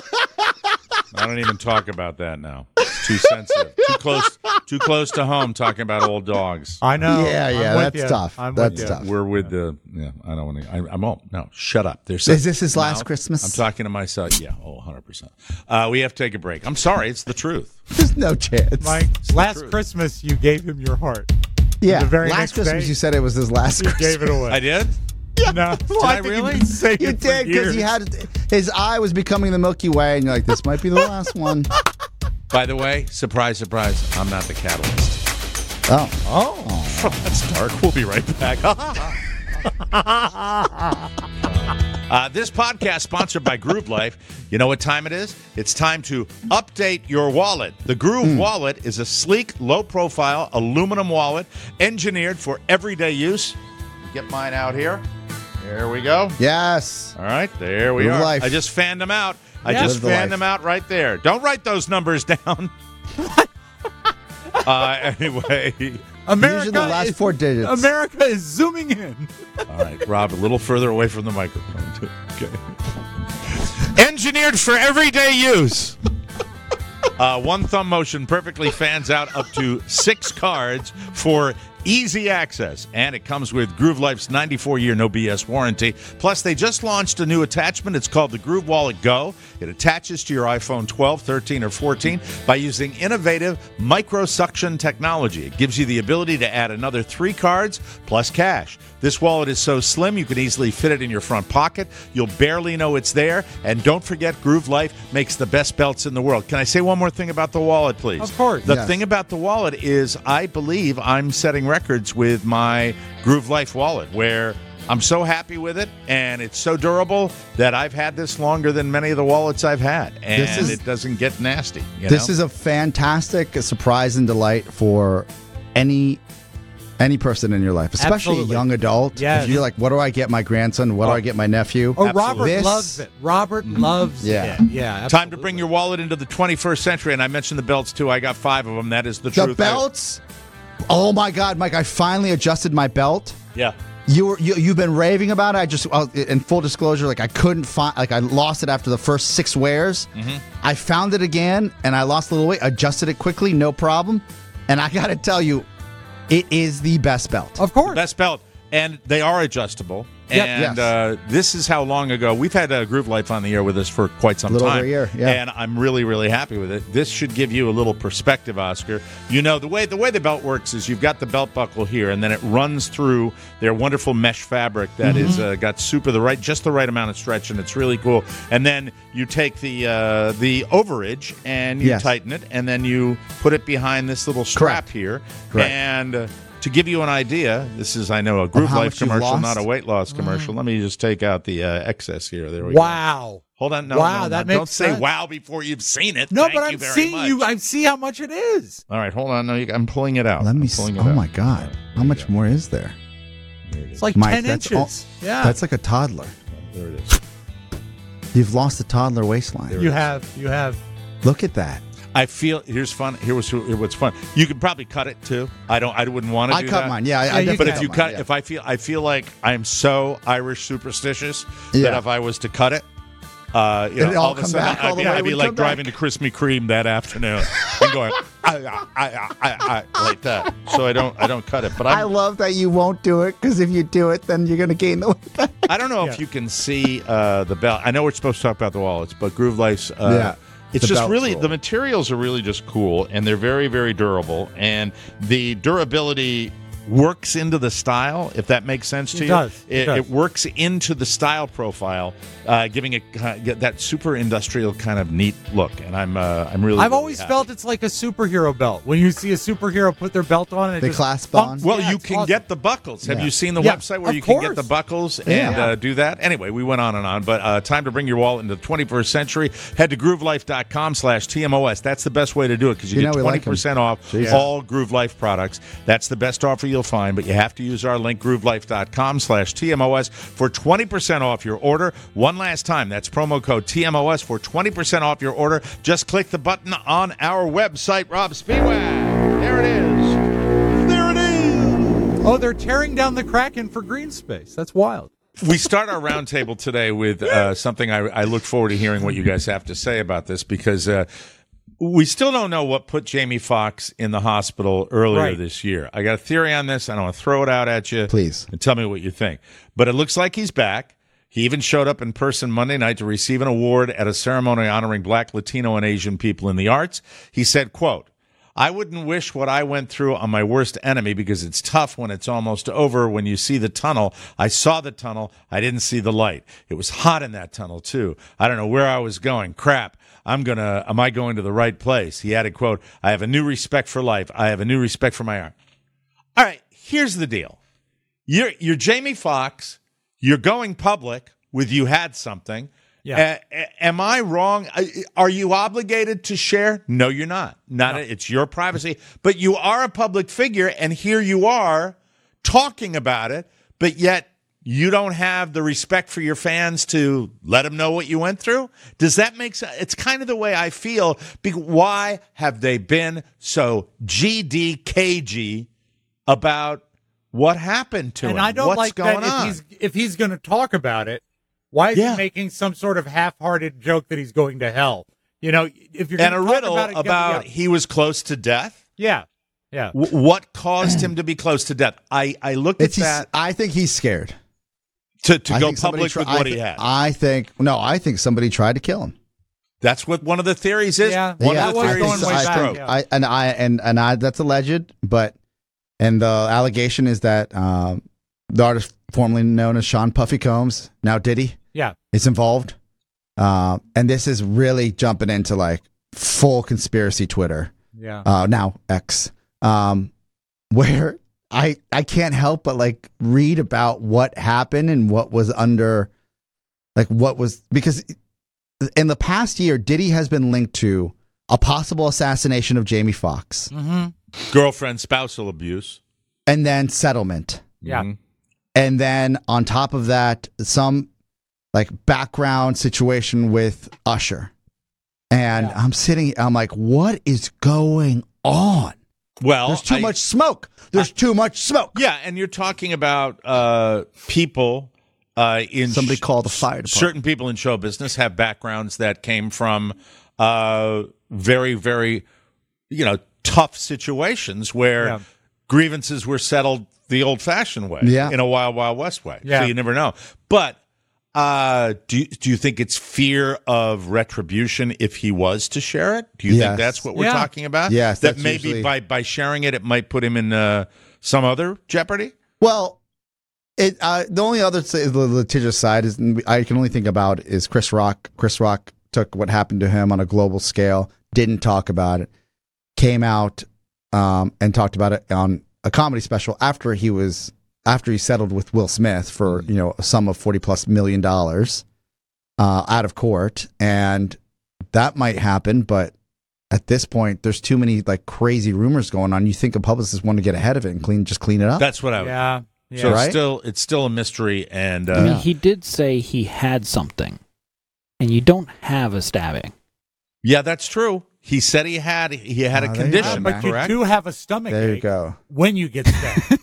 I don't even talk about that now. It's too sensitive. Too close. Too close to home. Talking about old dogs. I know. Yeah, I'm yeah, with that's you. tough. I'm That's with you. tough. We're with the. Yeah, I don't want to. I, I won't. No, shut up. There's. Is this his last mouth. Christmas? I'm talking to myself. Yeah. Oh, one hundred percent. Uh, we have to take a break. I'm sorry. It's the truth. There's no chance. Mike, last truth. Christmas you gave him your heart. yeah, the very last next Christmas day, you said it was his last You Christmas. gave it away. I did. No, well, I I think really? You've been saying You it for did because he years. had his eye was becoming the Milky Way, and you're like, this might be the last one. By the way, surprise, surprise. I'm not the catalyst. Oh, Oh, that's dark. We'll be right back. uh, this podcast sponsored by Groove Life. You know what time it is? It's time to update your wallet. The Groove Wallet is a sleek, low-profile aluminum wallet engineered for everyday use. Get mine out here. There we go. yes. All right, there we Groove are. Life. I just fanned them out. I Yeah. just Live the fanned life. them out right there. Don't write those numbers down. uh, anyway. America These are the last is, four digits. America is zooming in. All right, Rob, a little further away from the microphone. Okay. Engineered for everyday use. Uh, one thumb motion perfectly fans out up to six cards for easy access. And it comes with Groove Life's ninety-four year no B S warranty. Plus, they just launched a new attachment. It's called the Groove Wallet Go. It attaches to your iPhone twelve, thirteen, or fourteen by using innovative micro-suction technology. It gives you the ability to add another three cards plus cash. This wallet is so slim you can easily fit it in your front pocket. You'll barely know it's there. And don't forget, Groove Life makes the best belts in the world. Can I say one more thing about the wallet, please? Of course. The Yes. thing about the wallet is I believe I'm setting records with my Groove Life wallet, where I'm so happy with it, and it's so durable that I've had this longer than many of the wallets I've had, and This is- it doesn't get nasty. You This know? is a fantastic surprise and delight for any any person in your life, especially Absolutely. a young adult. Yes. If you're like, what do I get my grandson? What do Oh. I get my nephew? Oh, Absolutely. Robert This- loves it. Robert loves Yeah. it. Yeah. Time absolutely. to bring your wallet into the twenty-first century, and I mentioned the belts too. I got five of them. That is the, The truth. belts. Oh my God, Mike! I finally adjusted my belt. Yeah. You were you, you've been raving about it. I just uh, in full disclosure, like I couldn't find, like I lost it after the first six wears. Mm-hmm. I found it again, and I lost a little weight. Adjusted it quickly, no problem. And I got to tell you, it is the best belt. Of course. Best belt. And they are adjustable. Yep. And Yes. uh, this is how long ago we've had uh, Groove Life on the air with us for quite some Little time. over a year, yeah. And I'm really, really happy with it. This should give you a little perspective, Oscar. You know, the way the way the belt works is you've got the belt buckle here, and then it runs through their wonderful mesh fabric that Mm-hmm. is uh, got super the right, just the right amount of stretch, and it's really cool. And then you take the uh, the overage and you Yes. tighten it, and then you put it behind this little strap Correct. here, Correct. and. Uh, to give you an idea, this is, I know, a Groove how Life much you've commercial, lost? not a weight loss commercial. Let me just take out the uh, excess here. There we go. Wow. Hold on. No, Wow, no, that no. makes Don't say sense. wow before you've seen it. No, Thank but you I'm very seeing much. you. I see how much it is. All right, hold on. No, you, I'm pulling it out. Let me. I'm s- pulling it Oh out. my God! How much more is there? It's like Mike, ten that's inches. all- yeah. That's like a toddler. There it is. You've lost the toddler waistline. you have. You have. Look at that. I feel here's fun. Here was here what's fun. You could probably cut it too. I don't. I wouldn't want to. I do cut that. mine. Yeah, I, Yeah, I you definitely But if you mine, cut, yeah. if I feel, I feel like I am so Irish superstitious Yeah. that if I was to cut it, uh, you know, It'd all all of a come sudden back, all I'd the be, way I'd it be would like come driving back. to Krispy Kreme that afternoon and going I, I, I, I, I, like that. So I don't, I don't cut it. But I I'm, love that you won't do it because if you do it, then you're gonna gain the weight back. I don't know if Yeah. you can see uh, the belt. I know we're supposed to talk about the wallets, but Groove Life's. Uh, Yeah. It's The just belt's really, cool. the materials are really just cool, and they're very, very durable, and the durability works into the style, if that makes sense to It you. does. It It, does. it works into the style profile, uh, giving it uh, get that super industrial kind of neat look, and I'm uh, I'm really. I've really always happy. felt it's like a superhero belt. When you see a superhero put their belt on, and it They just clasp pumps- on? Well, Yeah, you it's can awesome. get the buckles. Have Yeah. you seen the Yeah, website where of you can get course. the buckles and Yeah. uh, do that? Anyway, we went on and on, but uh, time to bring your wallet into the twenty-first century. Head to groovelife.com slash TMOS. That's the best way to do it because you, You get know we like 'em. twenty percent off Jesus. all Groove Life products. That's the best offer you'll find, but you have to use our link, groovelife.com slash TMOS for twenty percent off your order. One last time, that's promo code T M O S for twenty percent off your order. Just click the button on our website, Rob Spiewak. There it is. There it is. Oh, they're tearing down the Kraken for green space. That's wild. We start our roundtable today with uh, something I, I look forward to hearing what you guys have to say about this because uh, we still don't know what put Jamie Foxx in the hospital earlier Right. this year. I got a theory on this. I don't want to throw it out at you. Please. And tell me what you think. But it looks like he's back. He even showed up in person Monday night to receive an award at a ceremony honoring Black, Latino, and Asian people in the arts. He said, quote, I wouldn't wish what I went through on my worst enemy because it's tough when it's almost over. When you see the tunnel, I saw the tunnel. I didn't see the light. It was hot in that tunnel, too. I don't know where I was going. Crap. I'm going to, am I going to the right place? He added, quote, I have a new respect for life. I have a new respect for my art. All right, here's the deal. You're, you're Jamie Foxx. You're going public with you had something. Yeah. A- a- am I wrong? Uh, Are you obligated to share? No, you're not. Not No. a- it's your privacy, but you are a public figure, and here you are talking about it, but yet you don't have the respect for your fans to let them know what you went through. Does that make sense? It's kind of the way I feel. Be- Why have they been so G D K G about what happened to And him? I don't What's like going that on? if he's if he's going to talk about it, why is Yeah. he making some sort of half-hearted joke that he's going to hell? You know, if you're and a gonna talk riddle about, it, about yeah, he was close to death. yeah, yeah. W- what caused him to be close to death? I, I looked It's at he's- that I think he's scared. to, to I go think somebody public tri- with what I he thi- had. I think no. I think somebody tried to kill him. That's what one of the theories is. Yeah. One yeah, of the I was theories going is way a I back, stroke. think, yeah. I and I and and I that's alleged, but and the allegation is that um, the artist formerly known as Sean Puffy Combs, now Diddy, Yeah. is involved, uh, and this is really jumping into like full conspiracy Twitter. Yeah. uh, now X, um, where I I can't help but like read about what happened and what was under, like what was because in the past year, Diddy has been linked to a possible assassination of Jamie Foxx Mm-hmm. Girlfriend, spousal abuse. and then settlement, Yeah. Mhm. and then on top of that, some like background situation with Usher, and Yeah. I'm sitting, I'm like, what is going on? Well, There's too I- much smoke. There's too much smoke. Yeah, and you're talking about uh, people uh, in Somebody sh- call the fire department. Certain people in show business have backgrounds that came from uh, very, very, you know, tough situations where Yeah. grievances were settled the old-fashioned way, Yeah. in a Wild Wild West way. Yeah. So you never know. But uh, do you, do you think it's fear of retribution if he was to share it? Do you Yes. think that's what we're Yeah. talking about? Yes, that that's maybe usually- by by sharing it, it might put him in uh, some other jeopardy. Well, it uh, the only other s- the litigious side is I can only think about is Chris Rock. Chris Rock took what happened to him on a global scale, didn't talk about it, came out um, and talked about it on a comedy special after he was after he settled with Will Smith for you know a sum of forty plus million dollars uh, out of court, and that might happen. But at this point, there's too many like crazy rumors going on. You think a publicist want to get ahead of it and clean, just clean it up? That's what I. Yeah. yeah. So Right? it's still, it's still a mystery, and uh, I mean, he did say he had something, and you don't have a stabbing. yeah, that's true. He said he had he had Oh, a there you condition, go, But you correct? do have a stomach There you ache go. when you get stabbed.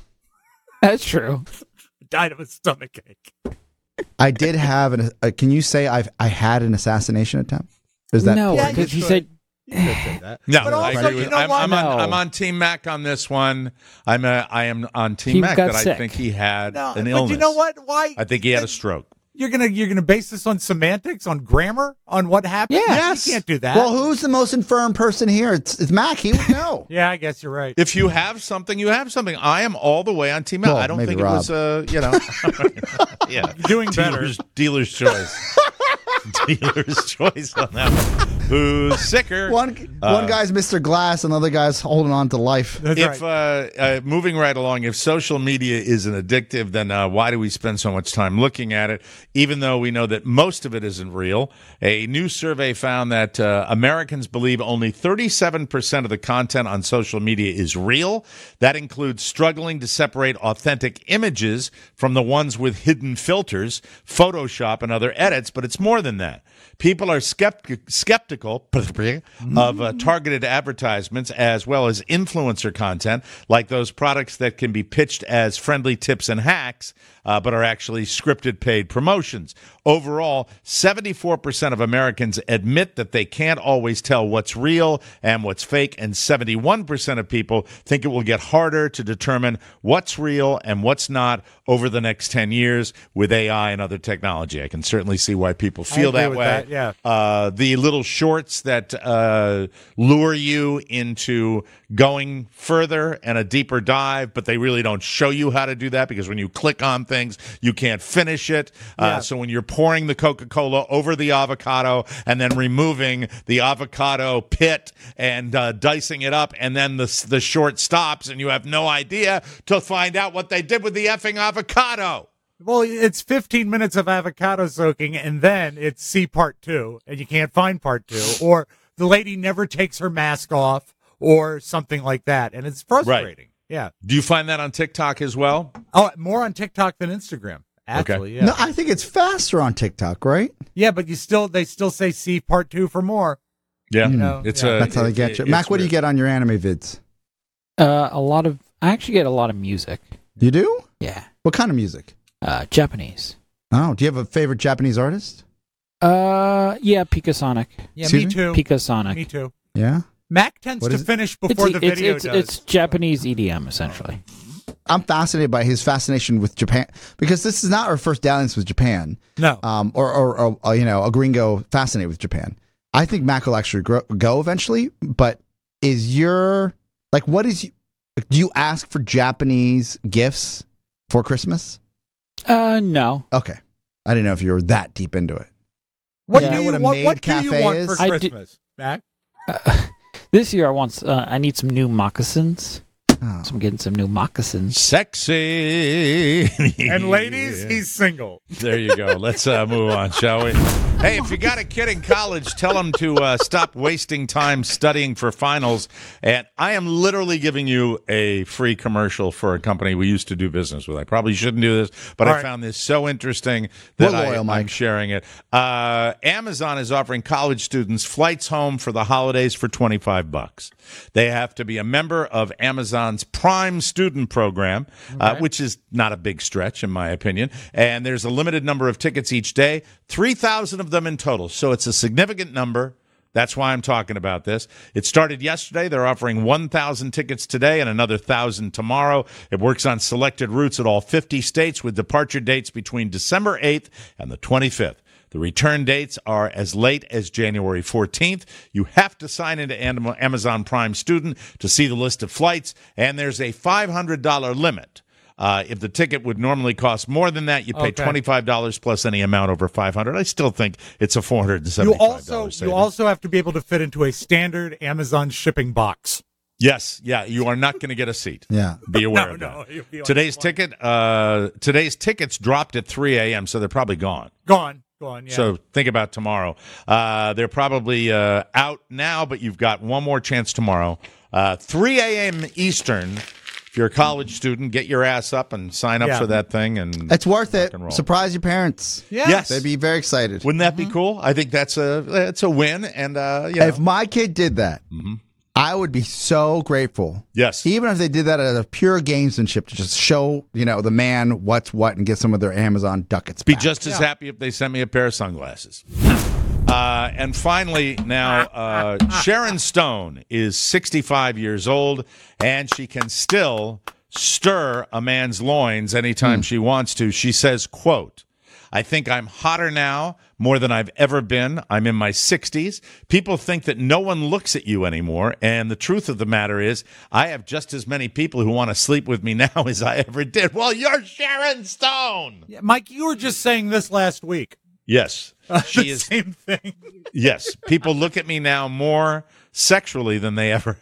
That's true. Died of a stomach ache. I did have an. Uh, can you say I've I had an assassination attempt? Is that no, Yeah, you because he should. said You could say that. No, But I also, agree you with. know I'm, what? I'm on. No. I'm on Team Mac on this one. I'm. A, I am on Team He Mac, got but I sick. think he had No, an but illness. you know what? Why? I think he had a stroke. You're gonna you're gonna base this on semantics, on grammar, on what happened. Yeah. Yes. You can't do that. Well, who's the most infirm person here? It's, it's Mac. He would know. yeah, I guess you're right. If you have something, you have something. I am all the way on Team Mac. Well, I don't maybe think it was. Uh, you know. yeah. Doing better. Dealer's, dealer's choice. Dealer's choice on that one. Who's sicker? One Uh, one guy's Mister Glass, and the other guy's holding on to life. That's If right. uh, uh, moving right along, if social media isn't addictive, then uh, why do we spend so much time looking at it? Even though we know that most of it isn't real, a new survey found that uh, Americans believe only thirty-seven percent of the content on social media is real. That includes struggling to separate authentic images from the ones with hidden filters, Photoshop, and other edits. But it's more than that. People are skeptic- skeptical of uh, targeted advertisements as well as influencer content, like those products that can be pitched as friendly tips and hacks, uh, but are actually scripted paid promotions. Overall, seventy-four percent of Americans admit that they can't always tell what's real and what's fake, and seventy-one percent of people think it will get harder to determine what's real and what's not over the next ten years with A I and other technology. I can certainly see why people feel agree that with way. that, yeah. Uh, the little shorts that uh, lure you into going further and a deeper dive, but they really don't show you how to do that because when you click on things, you can't finish it. Uh, Yeah. So when you're pouring the Coca-Cola over the avocado and then removing the avocado pit and uh, dicing it up, and then the, the short stops and you have no idea to find out what they did with the effing avocado. Well, it's fifteen minutes of avocado soaking, and then it's see part two, and you can't find part two, or the lady never takes her mask off, or something like that, and it's frustrating. Yeah. Do you find that on TikTok as well? Oh, more on TikTok than Instagram. Actually, yeah. No, I think it's faster on TikTok, right? Yeah, but you still they still say see part two for more. Yeah, know, it's yeah. a, That's how they it- get you. it's Mac, what do you weird. get on your anime vids? uh, a lot of. I actually get a lot of music. You do? Yeah, What kind of music? uh, Japanese. Oh, do you have a favorite Japanese artist? Uh, yeah, Pika Sonic. Yeah, Excuse me me? too. Pika Sonic. Me too. Yeah. Mac tends What to is it? finish It's, before the it's, video it's, does. it's Japanese E D M essentially. I'm fascinated by his fascination with Japan because this is not our first dalliance with Japan, no. um, or, or, or, or you know, a gringo fascinated with Japan. I think Mac will actually grow, go eventually, but is your like what is you, do you ask for Japanese gifts for Christmas? Uh, no. Okay, I didn't know if you were that deep into it. What Yeah. do You know you what a want? maid What do you cafe want is? for I do- Christmas, Mac? Uh, this year I want. Uh, I need some new moccasins. Oh. So I'm getting some new moccasins. Sexy. And ladies, he's single. There you go. Let's uh, move on, shall we? Hey, if you got a kid in college, tell them to uh, stop wasting time studying for finals. And I am literally giving you a free commercial for a company we used to do business with. I probably shouldn't do this, but All I right. found this so interesting that We're I, loyal, I'm Mike. sharing it. Uh, Amazon is offering college students flights home for the holidays for twenty-five bucks. They have to be a member of Amazon's Prime Student Program, uh, which is not a big stretch, in my opinion. And there's a limited number of tickets each day, three thousand of them in total. So it's a significant number. That's why I'm talking about this. It started yesterday. They're offering one thousand tickets today and another one thousand tomorrow. It works on selected routes at all fifty states with departure dates between December eighth and the twenty-fifth. The return dates are as late as January fourteenth. You have to sign into Am- Amazon Prime Student to see the list of flights, and there's a five hundred dollars limit. Uh, if the ticket would normally cost more than that, you pay Okay. twenty-five dollars plus any amount over five hundred dollars. I still think it's a four hundred You seventy-five dollars also savings. you also have to be able to fit into a standard Amazon shipping box. Yes, yeah, you are not going to get a seat. Yeah. Be aware No, of no, that. you'll be on Today's the plane. ticket, uh, today's tickets dropped at three a.m., so they're probably gone. Gone. Gone, yeah. So think about tomorrow. Uh, they're probably uh, out now, but you've got one more chance tomorrow. Uh, three a.m. Eastern. If you're a college student, get your ass up and sign up Yeah. for that thing. And It's worth it. and roll. Surprise your parents. yeah. Yes. They'd be very excited. Wouldn't that be cool? I think that's a it's a win. And uh, yeah, If my kid did that, I would be so grateful. yes, Even if they did that as a pure gamesmanship to just show, you know, the man what's what and get some of their Amazon ducats be back. just as happy if they sent me a pair of sunglasses. Uh, and finally, now, uh, Sharon Stone is sixty-five years old, and she can still stir a man's loins anytime she wants to. She says, quote, I think I'm hotter now more than I've ever been. I'm in my sixties. People think that no one looks at you anymore. And the truth of the matter is, I have just as many people who want to sleep with me now as I ever did. Well, you're Sharon Stone. Yeah, Mike, you were just saying this last week. Yes. She the is. same thing. Yes. People look at me now more sexually than they ever.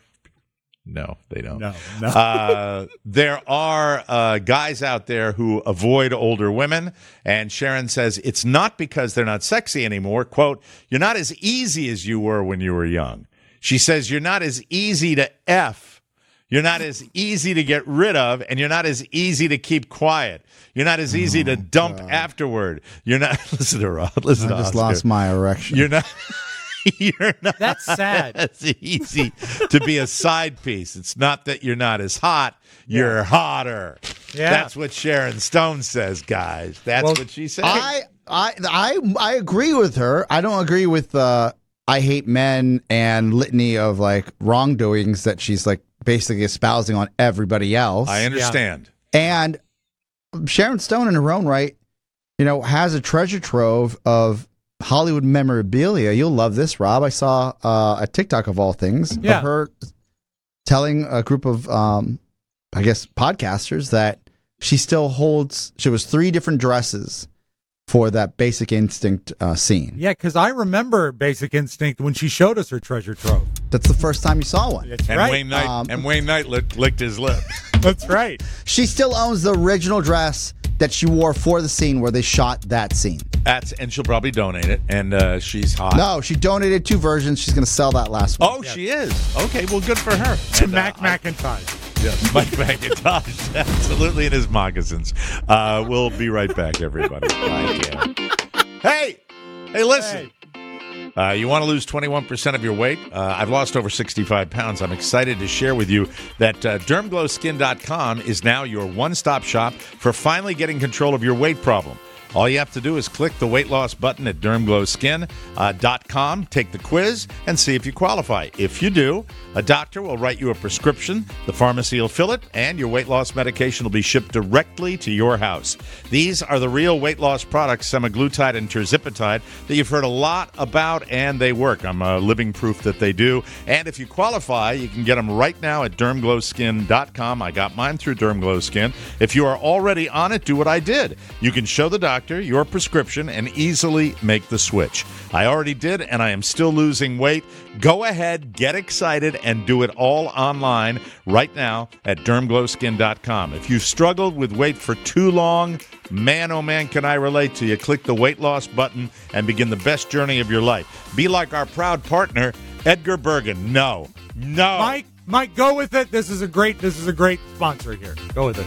No, they don't. No, no. Uh, there are uh, guys out there who avoid older women, and Sharon says it's not because they're not sexy anymore. Quote, you're not as easy as you were when you were young. She says you're not as easy to F. You're not as easy to get rid of, and you're not as easy to keep quiet. You're not as easy to dump afterward. You're not. Listen to Rod. Listen I to just Oscar. lost my erection. You're not. You're not. That's sad. It's easy to be a side piece. It's not that you're not as hot. You're hotter. Yeah. That's what Sharon Stone says, guys. That's Well, what she says. I, I, I, I agree with her. I don't agree with uh, I hate men and litany of like wrongdoings that she's like basically espousing on everybody else. I understand. And Sharon Stone, in her own right, you know, has a treasure trove of Hollywood memorabilia. You'll love this, Rob. I saw uh, a TikTok of all things Yeah. of her telling a group of, um, I guess, podcasters that she still holds. She was three different dresses for that Basic Instinct uh, scene. Yeah, because I remember Basic Instinct when she showed us her treasure trove. That's the first time you saw one. That's And right. Wayne Knight Um, and Wayne Knight licked, licked his lips. That's right. She still owns the original dress that she wore for the scene where they shot that scene. That's and she'll probably donate it. And uh, she's hot. No, she donated two versions. She's going to sell that last one. Oh, she is. Okay, well, good for her. To And, uh, Mac I- McIntosh. Yes, Mike McIntosh, absolutely in his moccasins. Uh, we'll be right back, everybody. Bye, yeah. Hey, hey, listen. Uh, you want to lose twenty-one percent of your weight? Uh, I've lost over sixty-five pounds. I'm excited to share with you that uh, derm glow skin dot com is now your one-stop shop for finally getting control of your weight problem. All you have to do is click the weight loss button at derm glow skin dot com, take the quiz, and see if you qualify. If you do, a doctor will write you a prescription, the pharmacy will fill it, and your weight loss medication will be shipped directly to your house. These are the real weight loss products, semaglutide and tirzepatide, that you've heard a lot about, and they work. I'm a living proof that they do. And if you qualify, you can get them right now at derm glow skin dot com. I got mine through Dermglow Skin. If you are already on it, do what I did. You can show the doctor your prescription and easily make the switch. I already did, and I am still losing weight. Go ahead, get excited, and do it all online right now at derm glow skin dot com. If you've struggled with weight for too long, man, oh man, can I relate to you. Click the weight loss button and begin the best journey of your life. Be like our proud partner, Edgar Bergen. No, no. Mike, Mike, go with it. This is a great. This is a great sponsor here. Go with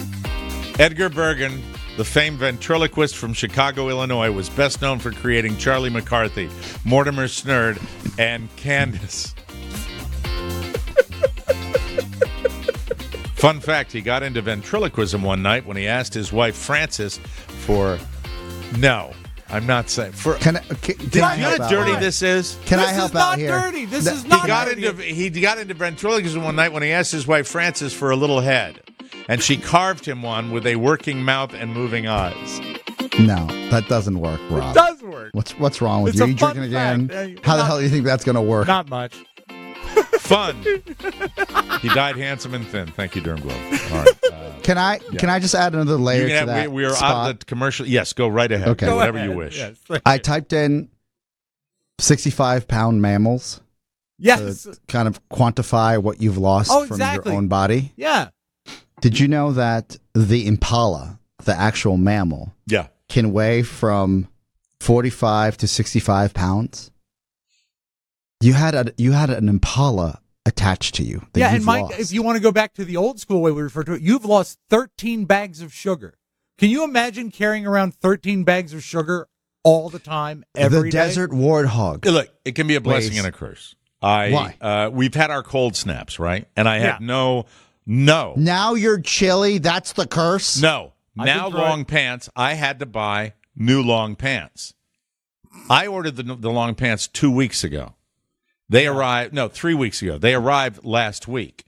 it. Edgar Bergen, the famed ventriloquist from Chicago, Illinois, was best known for creating Charlie McCarthy, Mortimer Snerd, and Candace. Fun fact, he got into ventriloquism one night when he asked his wife, Frances, for... No, I'm not saying... For, Can I, can, can do I you know help how out dirty here? this is? Can this I help is out not here? dirty. This Th- is He not got dirty. into he got into ventriloquism one night when he asked his wife, Frances, for a little head. And she carved him one with a working mouth and moving eyes. No, that doesn't work, Rob. It does work. What's what's wrong with It's you? a Are you fun drinking again? fact. Uh, How the not- hell do you think that's going to work? Not much. Fun. He died handsome and thin. Thank you, Dermglow. All right. Uh, Can I can I just add another layer you to can that have, we, we are spot? out the commercial. Yes, go right ahead. Okay. Do Go whatever ahead. you wish. Yes. I typed in sixty-five pound mammals, Yes. to kind of quantify what you've lost Oh, from exactly. your own body. Yeah. Did you know that the impala, the actual mammal, Yeah. can weigh from forty-five to sixty-five pounds? You had a you had an impala attached to you. That Yeah, you've and Mike, lost. if you want to go back to the old school way we refer to it, you've lost thirteen bags of sugar. Can you imagine carrying around thirteen bags of sugar all the time, every the day? desert warthog. Look, it can be a blessing Weighs- and a curse. I, Why? Uh, we've had our cold snaps, right? And I had Yeah. no, no, Now you're chilly. That's the curse. no. I've Now been through long it. pants. I had to buy new long pants. I ordered the, the long pants two weeks ago. They arrived, no, three weeks ago. They arrived last week.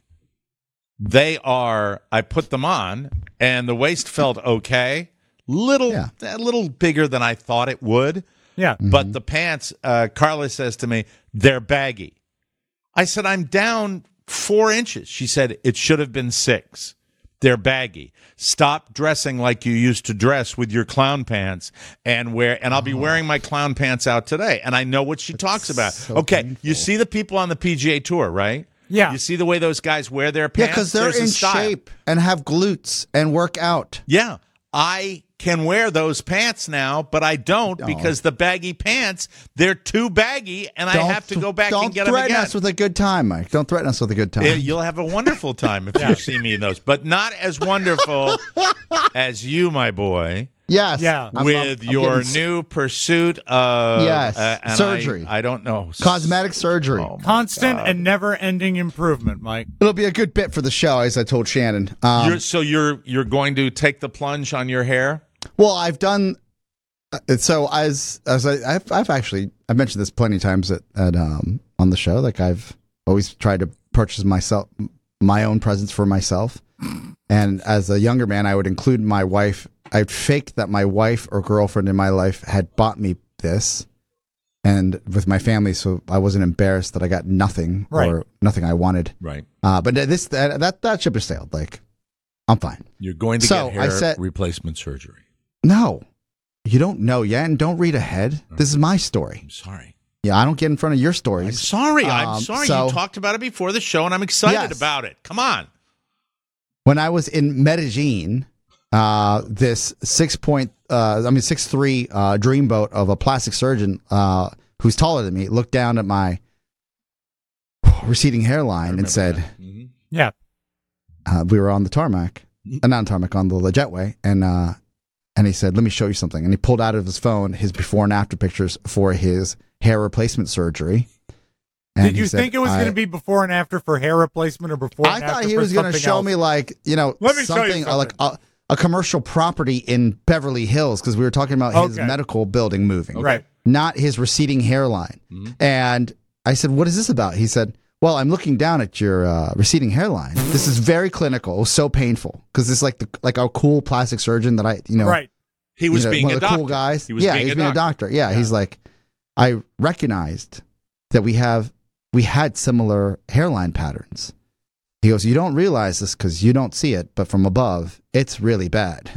They are, I put them on, and the waist felt okay. Little, Yeah. a little bigger than I thought it would. Yeah. But the pants, uh, Carla says to me, they're baggy. I said, I'm down four inches. She said, it should have been six. They're baggy. Stop dressing like you used to dress with your clown pants and wear, and I'll be wearing my clown pants out today. And I know what she talks about. so Okay. painful. You see the people on the P G A Tour, right? Yeah. You see the way those guys wear their Yeah, pants? because they're There's a in style. shape and have glutes and work out. Yeah. I can wear those pants now, but I don't Don't. because the baggy pants, they're too baggy, and I Don't have to go back don't and get them threaten again. us with a good time, Mike. Don't threaten us with a good time. Yeah, you'll have a wonderful time if you see me in those, but not as wonderful as you, my boy, yes. Yeah. I'm- with I'm- I'm your getting new pursuit of Yes, uh, and surgery. I, I don't know cosmetic surgery. Oh, my Constant God. and never-ending improvement, Mike. It'll be a good bit for the show, as I told Shannon. Um, You're, so you're you're going to take the plunge on your hair? Well, I've done uh, so as as I, I've I've actually I've mentioned this plenty of times at, at um on the show. Like I've always tried to purchase myself my own presents for myself, and as a younger man, I would include my wife. I'd fake that my wife or girlfriend in my life had bought me this, and with my family, so I wasn't embarrassed that I got nothing Right. or nothing I wanted. Right. Uh, but this that that, that ship has sailed. Like I'm fine. You're going to So, get I hair said- replacement surgery. No, you don't know yet, and don't read ahead. This is my story. I'm sorry. Yeah, I don't get in front of your I'm stories. sorry. I'm Um, sorry. so- you talked about it before the show, and I'm excited Yes. about it. Come on. When I was in Medellin, uh, this six point, uh, I mean six three uh, dreamboat of a plastic surgeon uh, who's taller than me looked down at my receding hairline and said, Mhm. Yeah. uh, "We were on the tarmac, uh, not on tarmac, on the jetway," and uh, and he said, "Let me show you something." And he pulled out of his phone his before and after pictures for his hair replacement surgery. And Did he you said, think it was I- going to be before and after for hair replacement or before I and thought after he for was going to something show else? me like you know Let me show you something, uh, like something. a, a commercial property in Beverly Hills because we were talking about his Okay. medical building moving, Right. not his receding hairline. And I said, "What is this about?" He said, "Well, I'm looking down at your uh, receding hairline. This is very clinical. It was so painful because this is like the like a cool plastic surgeon that I you know Right. He was you know, being one a of the doctor. cool guys. He was yeah, being he's a being doctor. a doctor. Yeah, he's like, I recognized that we have we had similar hairline patterns. He goes, "You don't realize this because you don't see it, but from above, it's really bad."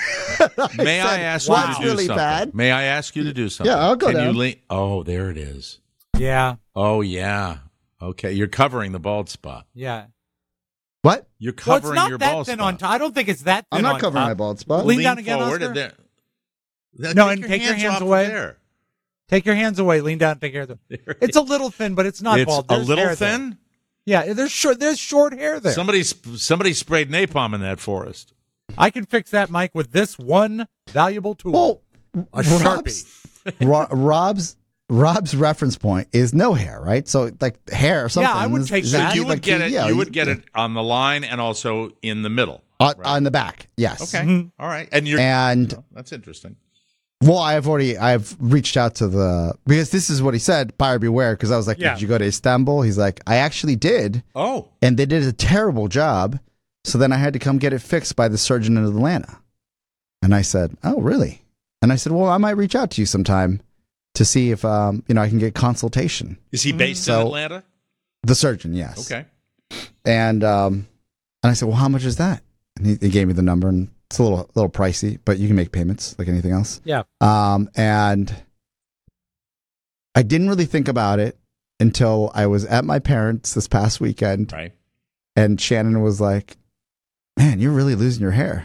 May I said, ask "Wow. you to It's do really something? bad." May I ask you to do something? Yeah, I'll go Can down. You lean? Oh, there it is. Yeah. Oh, yeah. Okay, you're covering the bald spot. Yeah. What? You're Well, it's covering not your that bald thin spot. on top. I don't think it's that thin I'm not on covering top. my bald spot. Lean down again, forward Oscar. and there- Now No, and take your hands hands off of away. There. Take your hands away. Lean down. Take your hands away. There It's a little thin, but it's not It's bald. a There's little hair there. thin. Yeah, there's short. There's short hair there. Somebody sp- somebody sprayed napalm in that forest. I can fix that, Mike, with this one valuable tool. Well, a Rob's, Sharpie. Ro- Rob's Rob's reference point is no hair, right? So like hair or something. I would is- take is So that. like- you would like, get it. yeah, you would get it on the line and also in the middle. on, right? on the back. Yes. Okay. Mhm. All right. And you're. And oh, that's interesting. well, I've already I've reached out to the because this is what he said. Buyer beware. Because I was like, Yeah. did you go to Istanbul? He's like, I actually did, Oh. and they did a terrible job. So then I had to come get it fixed by the surgeon in Atlanta. And I said, oh, really? And I said, well, I might reach out to you sometime to see if um, you know I can get consultation. Is he based So- in Atlanta? The surgeon, yes. Okay. And um, and I said, well, how much is that? And he, he gave me the number, and it's a little little pricey, but you can make payments like anything else. Yeah. Um, and I didn't really think about it. until I was at my parents' this past weekend. Right. And Shannon was like, man, you're really losing your hair.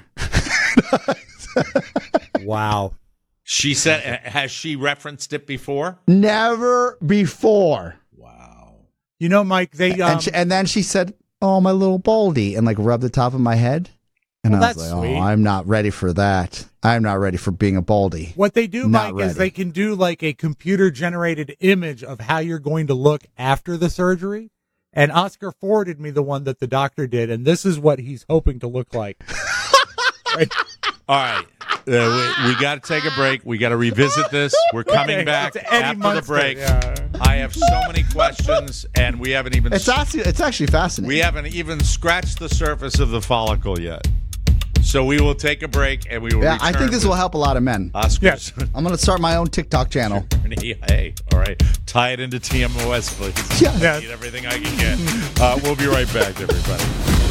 Wow. She said, has she referenced it before? Never before. Wow. You know, Mike, they um, and, she, and then she said, oh, my little baldy, and like rubbed the top of my head. And Well, I was that's like, sweet. oh, I'm not ready for that. I'm not ready for being a baldy. what they do, Not Mike, is ready. they can do like a computer generated image of how you're going to look after the surgery. And Oscar forwarded me the one that the doctor did, and this is what he's hoping to look like. Right? All right. Uh, we we got to take a break. We got to revisit this. We're coming Okay, back it's Eddie after Munster, the break. yeah. I have so many questions, and we haven't even It's actually, it's actually fascinating. we haven't even scratched the surface of the follicle yet. So we will take a break, and we will. yeah, I return think this with will help a lot of men. Oscars. Yes. I'm going to start my own TikTok channel. Hey, all right. Tie it into T M O S, please. Yeah. Yeah. I need everything I can get. Uh, we'll be right back, everybody.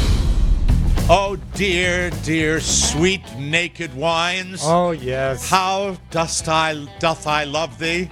Oh, dear, dear, sweet naked wines. Oh, yes. How dost I doth I love thee?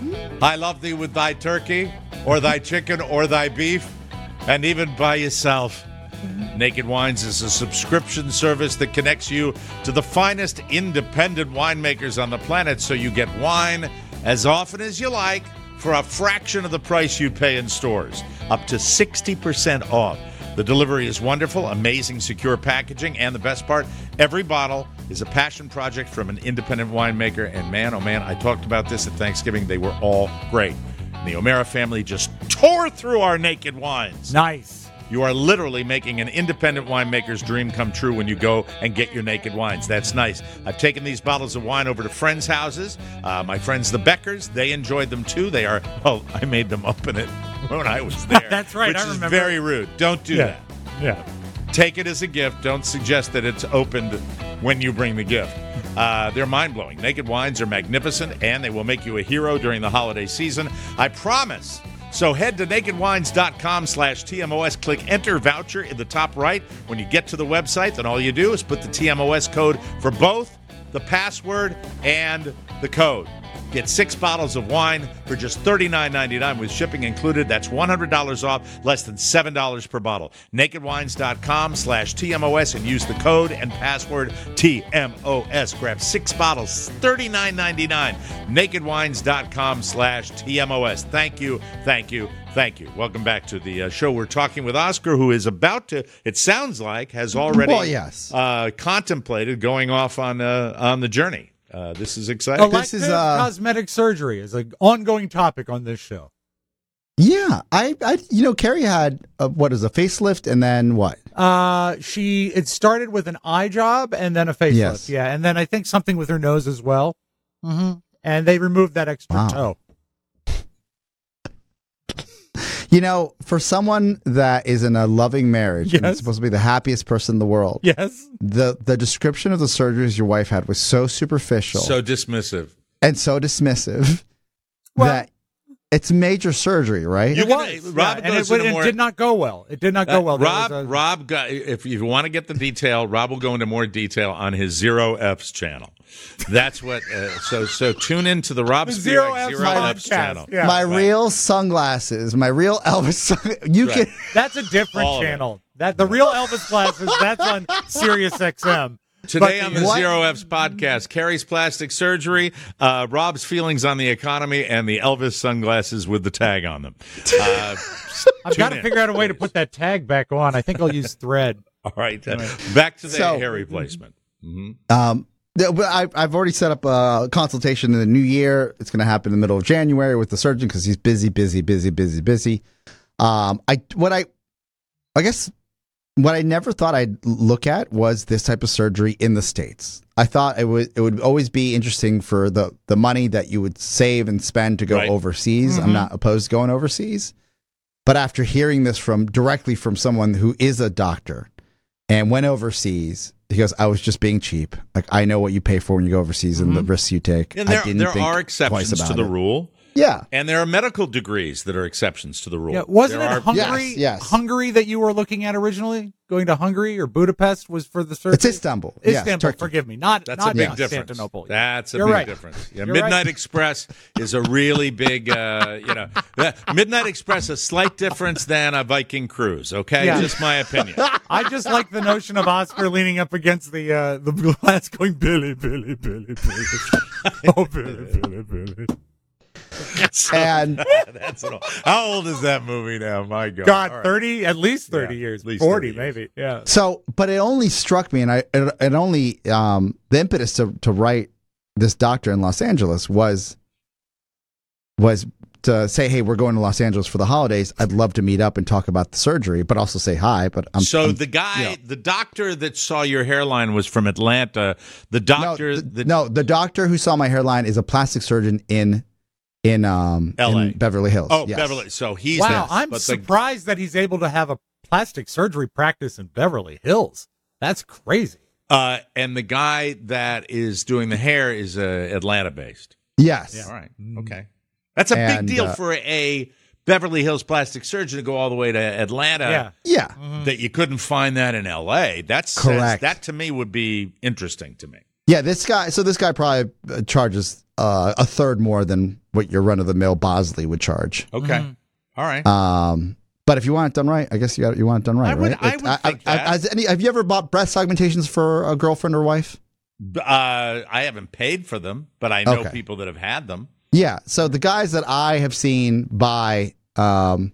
I love thee with thy turkey, or thy chicken, or thy beef, and even by yourself. Naked Wines is a subscription service that connects you to the finest independent winemakers on the planet, so you get wine as often as you like for a fraction of the price you'd pay in stores, up to sixty percent off. The delivery is wonderful, amazing secure packaging, and the best part, every bottle is a passion project from an independent winemaker. And man, oh man, I talked about this at Thanksgiving. They were all great. And the O'Mara family just tore through our Naked Wines. Nice. You are literally making an independent winemaker's dream come true when you go and get your Naked Wines. That's nice. I've taken these bottles of wine over to friends' houses. Uh, my friends, the Beckers, they enjoyed them too. They are, oh, I made them open it when I was there. That's right, Which I is remember. very rude. Don't do Yeah. that. Yeah. Take it as a gift. Don't suggest that it's opened when you bring the gift. Uh, they're mind-blowing. Naked Wines are magnificent, and they will make you a hero during the holiday season. I promise. So head to nakedwines.com slash TMOS. Click Enter Voucher in the top right. When you get to the website, then all you do is put the T M O S code for both the password and the code. Get six bottles of wine for just thirty-nine ninety-nine with shipping included. That's one hundred dollars off, less than seven dollars per bottle. nakedwines.com slash TMOS and use the code and password T M O S. Grab six bottles, thirty-nine ninety-nine. nakedwines.com slash TMOS. Thank you, thank you, thank you. Welcome back to the uh, show. We're talking with Oscar, who is about to, it sounds like, has already Well, yes. uh, contemplated going off on, uh, on the journey. Uh, this is exciting. Elective is, uh, cosmetic surgery is an ongoing topic on this show. Yeah, I, I, you know, Carrie had a, what is a facelift, and then what? Uh, she it started with an eye job and then a facelift. Yes. Yeah, and then I think something with her nose as well. Mm-hmm. And they removed that extra Wow. toe. You know, for someone that is in a loving marriage and Yes. is supposed to be the happiest person in the world, Yes. the the description of the surgeries your wife had was so superficial So dismissive. and so dismissive Well- that it's major surgery, right? You It can- was. Rob yeah, and goes it, into it more- did not go well. It did not go Uh, well. There Rob, was a- Rob, got, if you want to get the detail, Rob will go into more detail on his Zero F's channel. That's what. Uh, so so tune into the Rob The Spiewak Zero F's Zero F's podcast. channel. Yeah. my right. real sunglasses, my real Elvis. Sun- you Right. can. That's a different All of it. channel. That the real Elvis classes. That's on Sirius X M. Today But on the what- Zero F's podcast, Carrie's plastic surgery, uh, Rob's feelings on the economy, and the Elvis sunglasses with the tag on them. Uh, I've tune got to in. figure out a way to put that tag back on. I think I'll use thread. All right, uh, back to the So- hair replacement. hmm Um, yeah, but I, I've already set up a consultation in the new year. It's going to happen in the middle of January with the surgeon because he's busy, busy, busy, busy, busy. Um, I what I, I guess what I never thought I'd look at was this type of surgery in the States. I thought it would it would always be interesting for the the money that you would save and spend to go Right. overseas. I'm not opposed to going overseas, but after hearing this from directly from someone who is a doctor and went overseas. He goes, I was just being cheap. Like, I know what you pay for when you go overseas and the risks you take. And I there, didn't there think are twice exceptions about to the it. rule. Yeah. And there are medical degrees that are exceptions to the rule. Yeah, wasn't There it are- Hungary? Yes, yes. Hungary that you were looking at originally? Going to Hungary or Budapest was for the surgery? It's Istanbul. Yes, Istanbul, Turkey. forgive me. Not, That's not a big Constantinople. difference. That's a You're big right. difference. Yeah, You're Midnight right. Express is a really big, uh, you know, uh, Midnight Express a slight difference than a Viking cruise. Okay, Yeah. just my opinion. I just like the notion of Oscar leaning up against the uh, the glass going, Billy, Billy, Billy, Billy. Oh, Billy, Billy, Billy. So, And that's an old, how old is that movie now? My God, God, All right. thirty, at least thirty Yeah, years. at least forty, thirty years. maybe. Yeah. so, but it only struck me, and I, it, it only, um, the impetus to, to write this doctor in Los Angeles was, was to say, hey, we're going to Los Angeles for the holidays. I'd love to meet up and talk about the surgery, but also say hi. But I'm So I'm- the guy, yeah. the doctor that saw your hairline was from Atlanta. The no, doctor, the, that, no, the doctor who saw my hairline is a plastic surgeon in, in, um, L A. in Beverly Hills. oh, Yes. Beverly. So he's Wow, there. I'm But the- surprised that he's able to have a plastic surgery practice in Beverly Hills. That's crazy. uh, and the guy that is doing the hair is uh, Atlanta based. Yes. All right. Okay. That's a And, big deal uh, for a Beverly Hills plastic surgeon to go all the way to Atlanta. Yeah. Yeah. That you couldn't find that in L A. That's Correct. That to me would be interesting to me. Yeah, this guy. So this guy probably uh, charges uh, a third more than what your run of the mill Bosley would charge. Okay. All right. Um, but if you want it done right, I guess you got you want it done right. I would- right? I It- would think that. has any, have you ever bought breast augmentations for a girlfriend or wife? Uh, I haven't paid for them, but I know Okay. people that have had them. Yeah. So the guys that I have seen buy, um,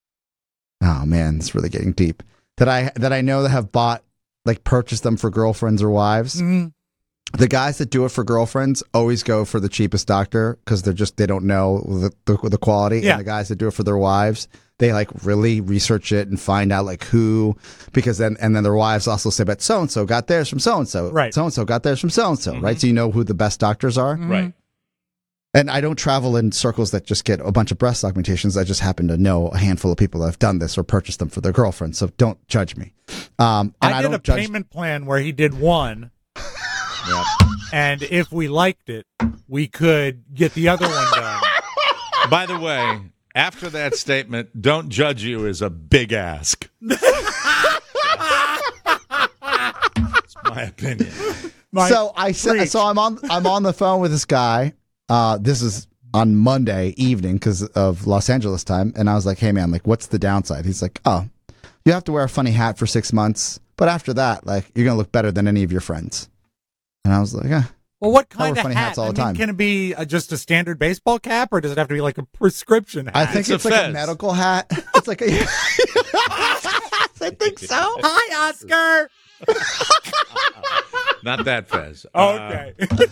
oh man, it's really getting deep. That I that I know that have bought, like, purchased them for girlfriends or wives. Mhm. The guys that do it for girlfriends always go for the cheapest doctor because they're just they don't know the the, the quality. Yeah. And the guys that do it for their wives, they like really research it and find out like who, because then and then their wives also say, but so and so got theirs from so and so, Right. So and so got theirs from so and so, right? So you know who the best doctors are. Right. And I don't travel in circles that just get a bunch of breast augmentations. I just happen to know a handful of people that have done this or purchased them for their girlfriends. So don't judge me. Um, and I, I did don't a judge. payment plan where he did one, Yep. and if we liked it, we could get the other one done. By the way, after that statement, don't judge you is a big ask. That's my opinion. My- so I said, preach. so I'm on I'm on the phone with this guy. Uh, this is on Monday evening because of Los Angeles time, and I was like, "Hey man, like, what's the downside?" He's like, "Oh, you have to wear a funny hat for six months, but after that, like, you're gonna look better than any of your friends." And I was like, "Yeah." Well, what I kind wear of funny hat? hats all I the mean, time. can it be uh, just a standard baseball cap, or does it have to be like a prescription hat? I think It's it's, a like a fez. medical hat. It's like a. I think so. Hi, Oscar. Not that fez. Okay. Uh,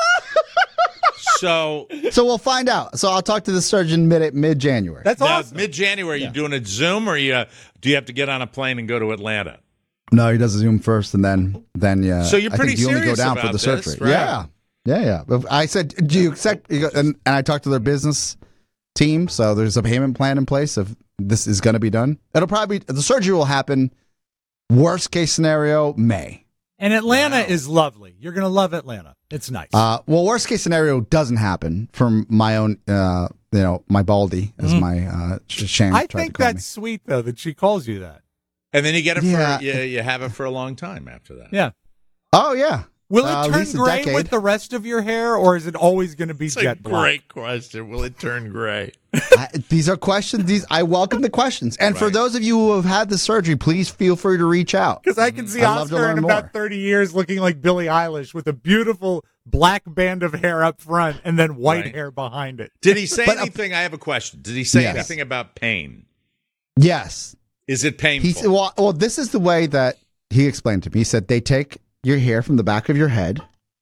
so So we'll find out. So I'll talk to the surgeon mid mid January. That's now, awesome. mid-January, you doing it Zoom, or you uh, do you have to get on a plane and go to Atlanta? No, he does a Zoom first, and then then yeah. So you're I think pretty you only go serious down for about the this, surgery. right? Yeah, yeah, yeah. But I said, do you accept? you go- And, and I talked to their business team, so there's a payment plan in place if this is going to be done. It'll probably the surgery will happen. Worst case scenario, May. And Atlanta Wow. is lovely. You're going to love Atlanta. It's nice. Uh, well, worst case scenario doesn't happen from my own, uh, you know, my baldy as my uh, sh- Shane I tried think to call that's sweet, though, that she calls you that. And then you get it Yeah. for you, you have it for a long time after that. Yeah. me. Oh yeah. Will it Uh, at turn least a gray decade. with the rest of your hair, or is it always going to be It's a jet black? great question. Will it turn gray? I, these are questions. These I welcome the questions. And for Right. those of you who have had the surgery, please feel free to reach out. Because I can see I'd love to Oscar in learn about more. thirty years looking like Billie Eilish with a beautiful black band of hair up front and then white Right. hair behind it. Did he say But, uh, anything? I have a question. Did he say Yes. anything about pain? Yes. Is it painful? He said, well, well, this is the way that he explained to me. He said they take your hair from the back of your head,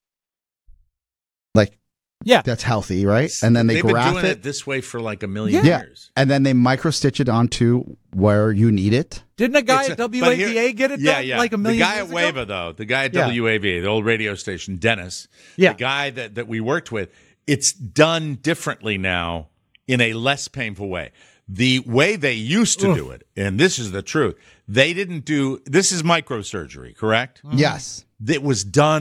like Yeah. that's healthy, right? And then they They've been graft doing it, it this way for like a million yeah, years. and then they micro stitch it onto where you need it. Didn't a guy It's at a- W but A V A here- get it yeah, done yeah. like a million The guy years at ago? Wava, though, the guy at Yeah. W A V A, the old radio station, Dennis, Yeah. the guy that, that we worked with, it's done differently now in a less painful way. The way they used to do it, and this is the truth, they didn't do, this is microsurgery, correct? Yes. It was done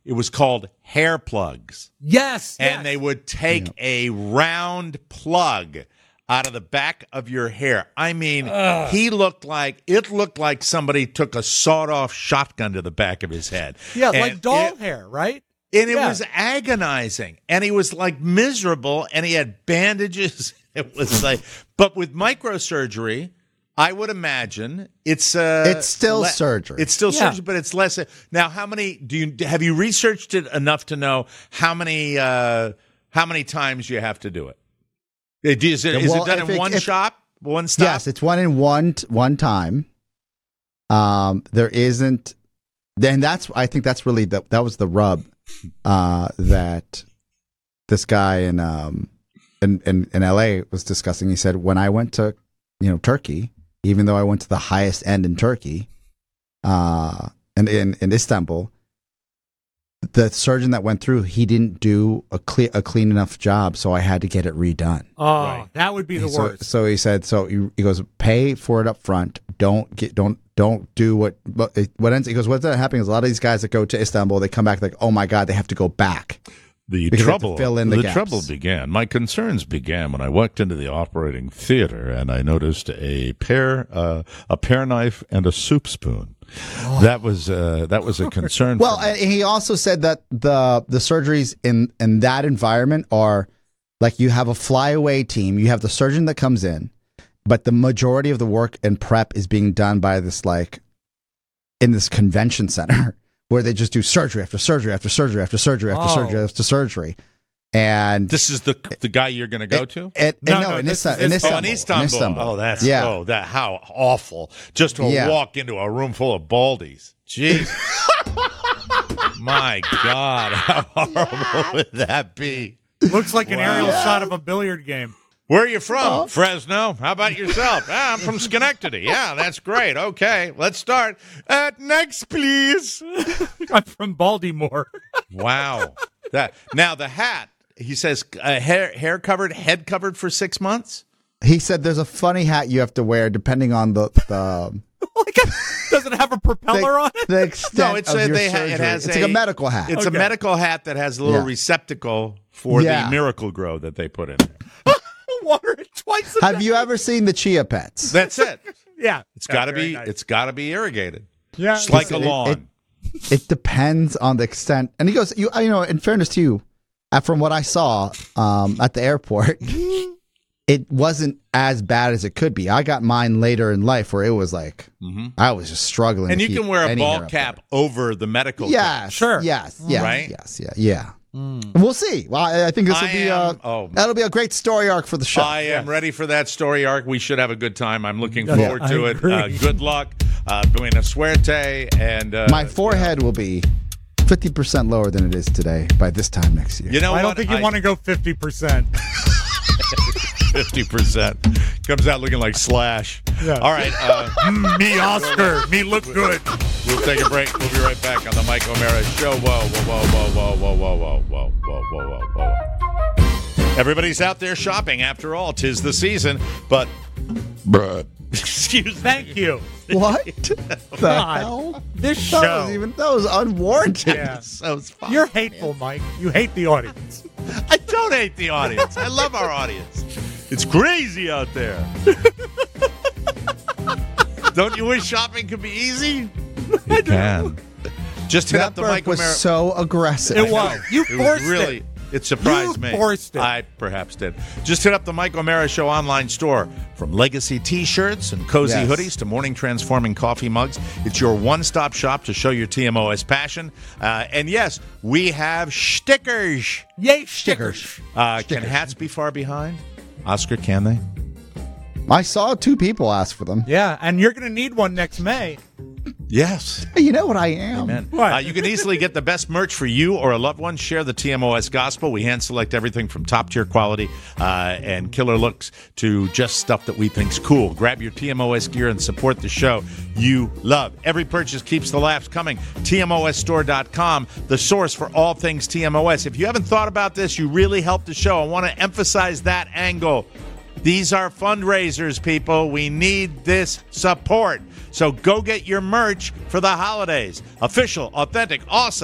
It was called hair plugs. Yes. And yes. they would take a round plug out of the back of your hair. I mean, Ugh. he looked like, it looked like somebody took a sawed-off shotgun to the back of his head. Yeah, and like doll it, hair, right? And it yeah. was agonizing. And he was like miserable, and he had bandages. It was like, but with microsurgery, I would imagine it's uh, it's still le- surgery. It's still yeah. surgery, but it's less. Now, how many do you have you researched it enough to know how many uh, how many times you have to do it? Is it, is well, it done in it, one if, shop, one stop? Yes, it's one in one one time. Um, there isn't. Then that's I think that's really the, that was the rub uh, that this guy in um in, in in L A was discussing. He said, when I went to you know Turkey, even though I went to the highest end in Turkey, uh, and in, in Istanbul, the surgeon that went through, he didn't do a clean a clean enough job, so I had to get it redone. Oh, Right. that would be the so, worst. So he said, so he, he goes, pay for it up front. Don't get, don't, don't do what, what, what ends. He goes, what's happening is a lot of these guys that go to Istanbul, they come back like, oh my God, they have to go back. The Because they have to trouble, fill in the the gaps. trouble began. My concerns began when I walked into the operating theater and I noticed a pear, uh, a pear knife, and a soup spoon. Oh. That was uh, that was a concern. Well, for me. and he also said that the the surgeries in in that environment are like you have a flyaway team, you have the surgeon that comes in, but the majority of the work and prep is being done by this like in this convention center. Where they just do surgery after surgery after surgery after surgery after Oh. surgery after surgery, and This is the the guy you're going to go to. it, No, and no, no, in, this Istanbul, is- in oh, Istanbul, Oh, in Istanbul. in Istanbul. Oh, that's yeah. oh, that how awful! Just to Yeah. walk into a room full of baldies. Jeez, my God, how horrible would that be? Looks like an Wow. aerial shot of a billiard game. Where are you from? Fresno. How about yourself? ah, I'm from Schenectady. Yeah, that's great. Okay, let's start. Uh, next, please. I'm from Baltimore. Wow. That now the hat. He says uh, hair hair covered, head covered for six months. He said there's a funny hat you have to wear depending on the the, Like, does it have a propeller on it? the extent No, it's of a, your they ha- surgery. it has it's a, like a medical hat. It's Okay. a medical hat that has a little Yeah. receptacle for Yeah. the Miracle Grow that they put in there. Water it twice a Have day. you ever seen the Chia Pets? That's it. Yeah. It's Yeah, got to very be. nice. It's got to be irrigated. Yeah. It's like a It- it- lawn. It depends on the extent. And he goes, you, you know, in fairness to you, uh, from what I saw um, at the airport, it wasn't as bad as it could be. I got mine later in life where it was like, I was just struggling. and to you keep can wear a any hair ball up cap there. over the medical. Yes, cap. Sure. Yes, yes, Right? yes, yeah, yeah. We'll see. Well, I, I think this will I be am- uh, oh. that'll be a great story arc for the show. I am ready for that story arc. We should have a good time. I'm looking Yeah, forward I to it. agree. Uh, good luck. Uh, buena suerte. And uh, My forehead will be fifty percent lower than it is today by this time next year. You know I don't what? think you want to go fifty percent. fifty percent comes out looking like Slash. Yeah. All right. Uh, Me, Oscar. Me look good. We'll take a break. We'll be right back on the Mike O'Mara Show. Whoa, whoa, whoa, whoa, whoa, whoa, whoa, whoa, whoa, whoa, whoa, whoa. Everybody's out there shopping. After all, 'tis the season. But, bruh, excuse me. Thank you. What the God. hell? This That show. was even that was unwarranted. Yeah. So it's fun. You're hateful, Mike. You hate the audience. I don't hate the audience. I love our audience. It's crazy out there. Don't you wish shopping could be easy? It can. Just hit That up the burp Mike was O'Mara. so aggressive. It was. You It forced was really. it. It surprised You me. forced it. I perhaps did. Just hit up the Mike O'Mara Show online store. From legacy T-shirts and cozy Yes. hoodies to morning transforming coffee mugs, it's your one-stop shop to show your T M O S passion. Uh, and yes, we have stickers. Yay, stickers. Uh, can hats be far behind? Oscar, can they? I saw two people ask for them. Yeah, and you're going to need one next May. Yes. Hey, you know what I am? Amen. What? Uh, you can easily get the best merch for you or a loved one. Share the T M O S gospel. We hand select everything from top tier quality uh, and killer looks to just stuff that we think's cool. Grab your T M O S gear and support the show you love. Every purchase keeps the laughs coming. T M O S store dot com, the source for all things T M O S. If you haven't thought about this, you really help the show. I want to emphasize that angle. These are fundraisers, people. We need this support. So go get your merch for the holidays. Official, authentic, awesome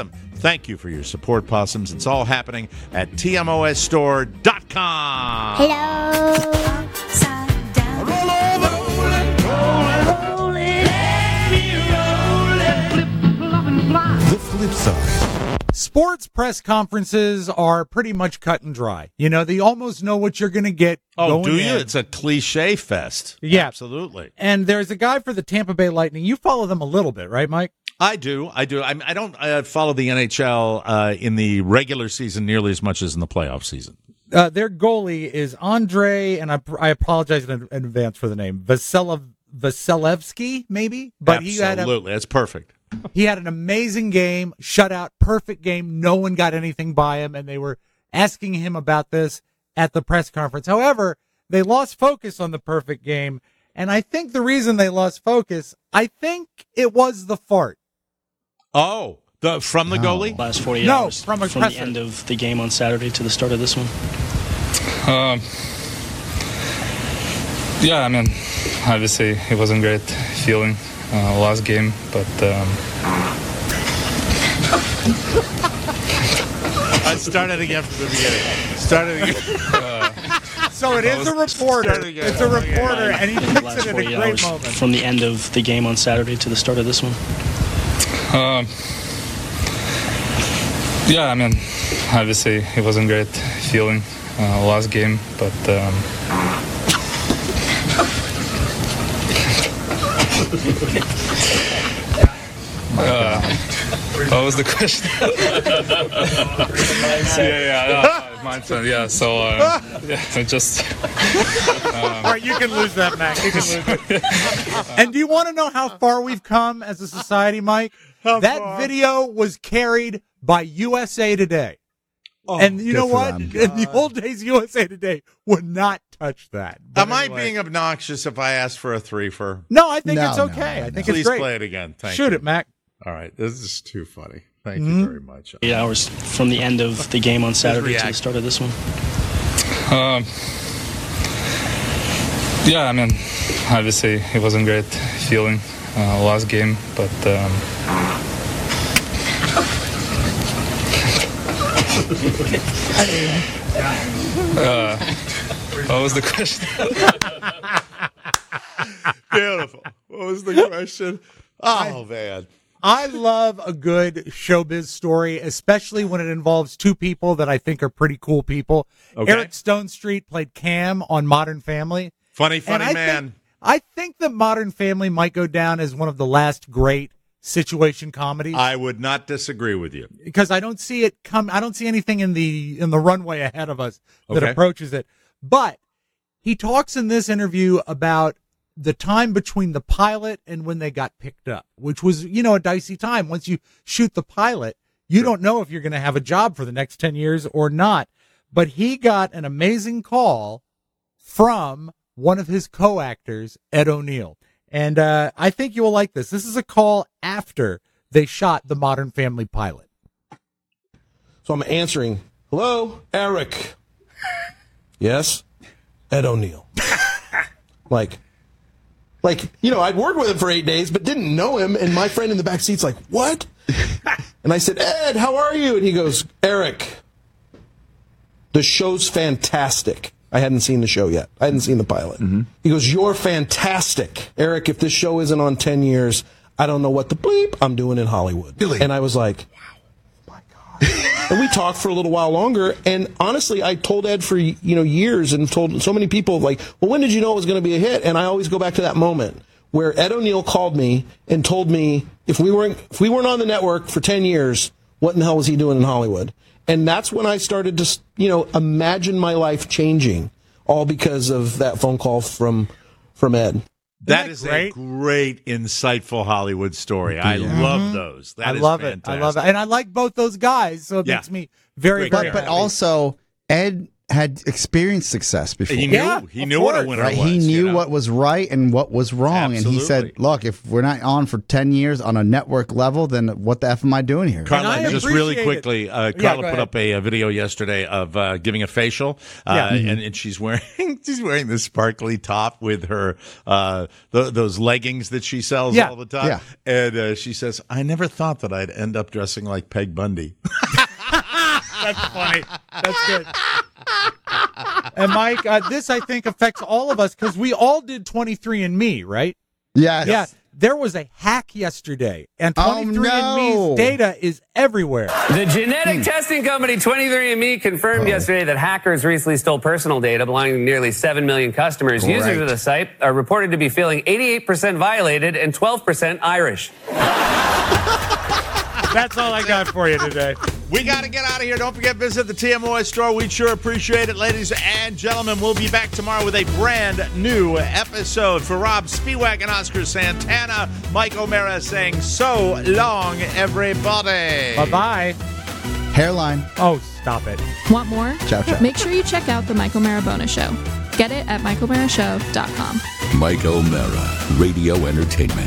Thank you for your support, Possums. It's all happening at T M O S store dot com. Hello. Roll over, roll it, roll it, let me roll it, flip, flop, and fly. The flip side. Sports press conferences are pretty much cut and dry. You know, they almost know what you're going to get. Oh, going do you? in. It's a cliche fest. Yeah. Absolutely. And there's a guy for the Tampa Bay Lightning. You follow them a little bit, right, Mike? I do. I do. I, I don't uh, follow the N H L uh, in the regular season nearly as much as in the playoff season. Uh, their goalie is Andre, and I, I apologize in, in advance for the name, Vasile, Vasilevsky, maybe? But Absolutely. he had a, That's perfect. He had an amazing game, shutout, perfect game. No one got anything by him, and they were asking him about this at the press conference. However, they lost focus on the perfect game, and I think the reason they lost focus, I think it was the fart. Oh, the from the No. goalie? Last forty-eight No, hours from a from presser. the end of the game on Saturday to the start of this one. Um, yeah, I mean, obviously it wasn't great feeling uh, last game, but um, I started again from the beginning. Started again. So it is a reporter. Start again. It's a reporter, and he The picks last it at a forty-eight great hours moment. from the end of the game on Saturday to the start of this one. um, yeah, I mean, obviously it wasn't great feeling uh, last game, but um, uh, what was the question? yeah, yeah, uh, my turn. Yeah, so uh, yeah, just. All right, you can lose that, Mac. You can lose it. And do you want to know how far we've come as a society, Mike? That video was carried by U S A Today. and you good know for what? them. In the old days, U S A Today would not touch that. But Am I anyway. being obnoxious if I ask for a three for? No, I think No, it's no, okay. no, I think no. Please it's great. play it again. Thank Shoot you. it, Mac. All right, this is too funny. Thank Mhm. you very much. Eight hours from the end of the game on Saturday to the react. start of this one. Um, yeah, I mean, obviously it wasn't great feeling uh, last game, but um, uh, what was the question? Beautiful. What was the question? Oh, man. I love a good showbiz story, especially when it involves two people that I think are pretty cool people. Okay. Eric Stone Street played Cam on Modern Family. Funny, And funny I man. Think, I think that Modern Family might go down as one of the last great situation comedies I would not disagree with you. because I don't see it come. I don't see anything in the in the runway ahead of us that Okay. approaches it. But he talks in this interview about the time between the pilot and when they got picked up, which was, you know, a dicey time. Once you shoot the pilot, you don't know if you're going to have a job for the next ten years or not. But he got an amazing call from one of his co-actors, Ed O'Neill. And uh, I think you will like this. This is a call after they shot the Modern Family pilot. So I'm answering, hello, Eric. Yes, Ed O'Neill. like, like, you know, I'd worked with him for eight days, but didn't know him. And my friend in the back seat's like, what? And I said, Ed, how are you? And he goes, Eric, the show's fantastic. I hadn't seen the show yet. I hadn't seen the pilot. Mm-hmm. He goes, you're fantastic. Eric, if this show isn't on ten years, I don't know what the bleep I'm doing in Hollywood. Really? And I was like, and we talked for a little while longer. And honestly, I told Ed for, you know, years and told so many people, like, well, when did you know it was going to be a hit? And I always go back to that moment where Ed O'Neill called me and told me if we weren't, if we weren't on the network for ten years, what in the hell was he doing in Hollywood? And that's when I started to, you know, imagine my life changing, all because of that phone call from, from Ed. That that is great? a great, insightful Hollywood story. I love those. That I is love fantastic. it. I love it. And I like both those guys, so it Yeah. makes me very, Great very guy. But, but happy. also, Ed had experienced success before. He knew. Yeah, he of knew what a course. winner Right? was. He knew you know? what was right and what was wrong. And he said, Absolutely. look, if we're not on for ten years on a network level, then what the F am I doing here? Carla, And I just really appreciate quickly, uh, Yeah, Carla go put ahead. up a, a video yesterday of uh, giving a facial, uh, Yeah. and, and she's wearing she's wearing this sparkly top with her uh, th- those leggings that she sells Yeah. all the time. Yeah. And uh, she says, "I never thought that I'd end up dressing like Peg Bundy." That's funny. That's good. And Mike, uh, this I think affects all of us because we all did twenty-three and me, right? Yes. Yeah. There was a hack yesterday, and Oh, twenty-three and no. me's data is everywhere. The genetic testing company twenty-three and me confirmed yesterday that hackers recently stole personal data belonging to nearly seven million customers. Right. Users of the site are reported to be feeling eighty-eight percent violated and twelve percent Irish. That's all I got for you today. We got to get out of here. Don't forget, visit the T M O S store. We'd sure appreciate it, ladies and gentlemen. We'll be back tomorrow with a brand new episode. For Rob Spiewak and Oscar Santana, Mike O'Mara saying so long, everybody. Bye-bye. Hairline. Oh, stop it. Want more? Ciao, ciao. Make sure you check out the Mike O'Mara Bonus Show. Get it at mike o'mara show dot com. Mike O'Mara, Radio Entertainment.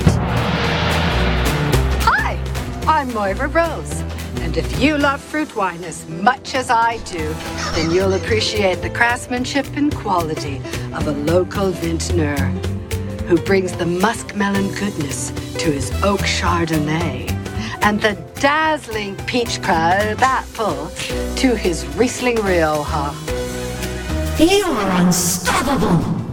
Hi, I'm Moira Rose. And if you love fruit wine as much as I do, then you'll appreciate the craftsmanship and quality of a local vintner who brings the muskmelon goodness to his oak Chardonnay and the dazzling peach crab apple to his Riesling Rioja. You are unstoppable.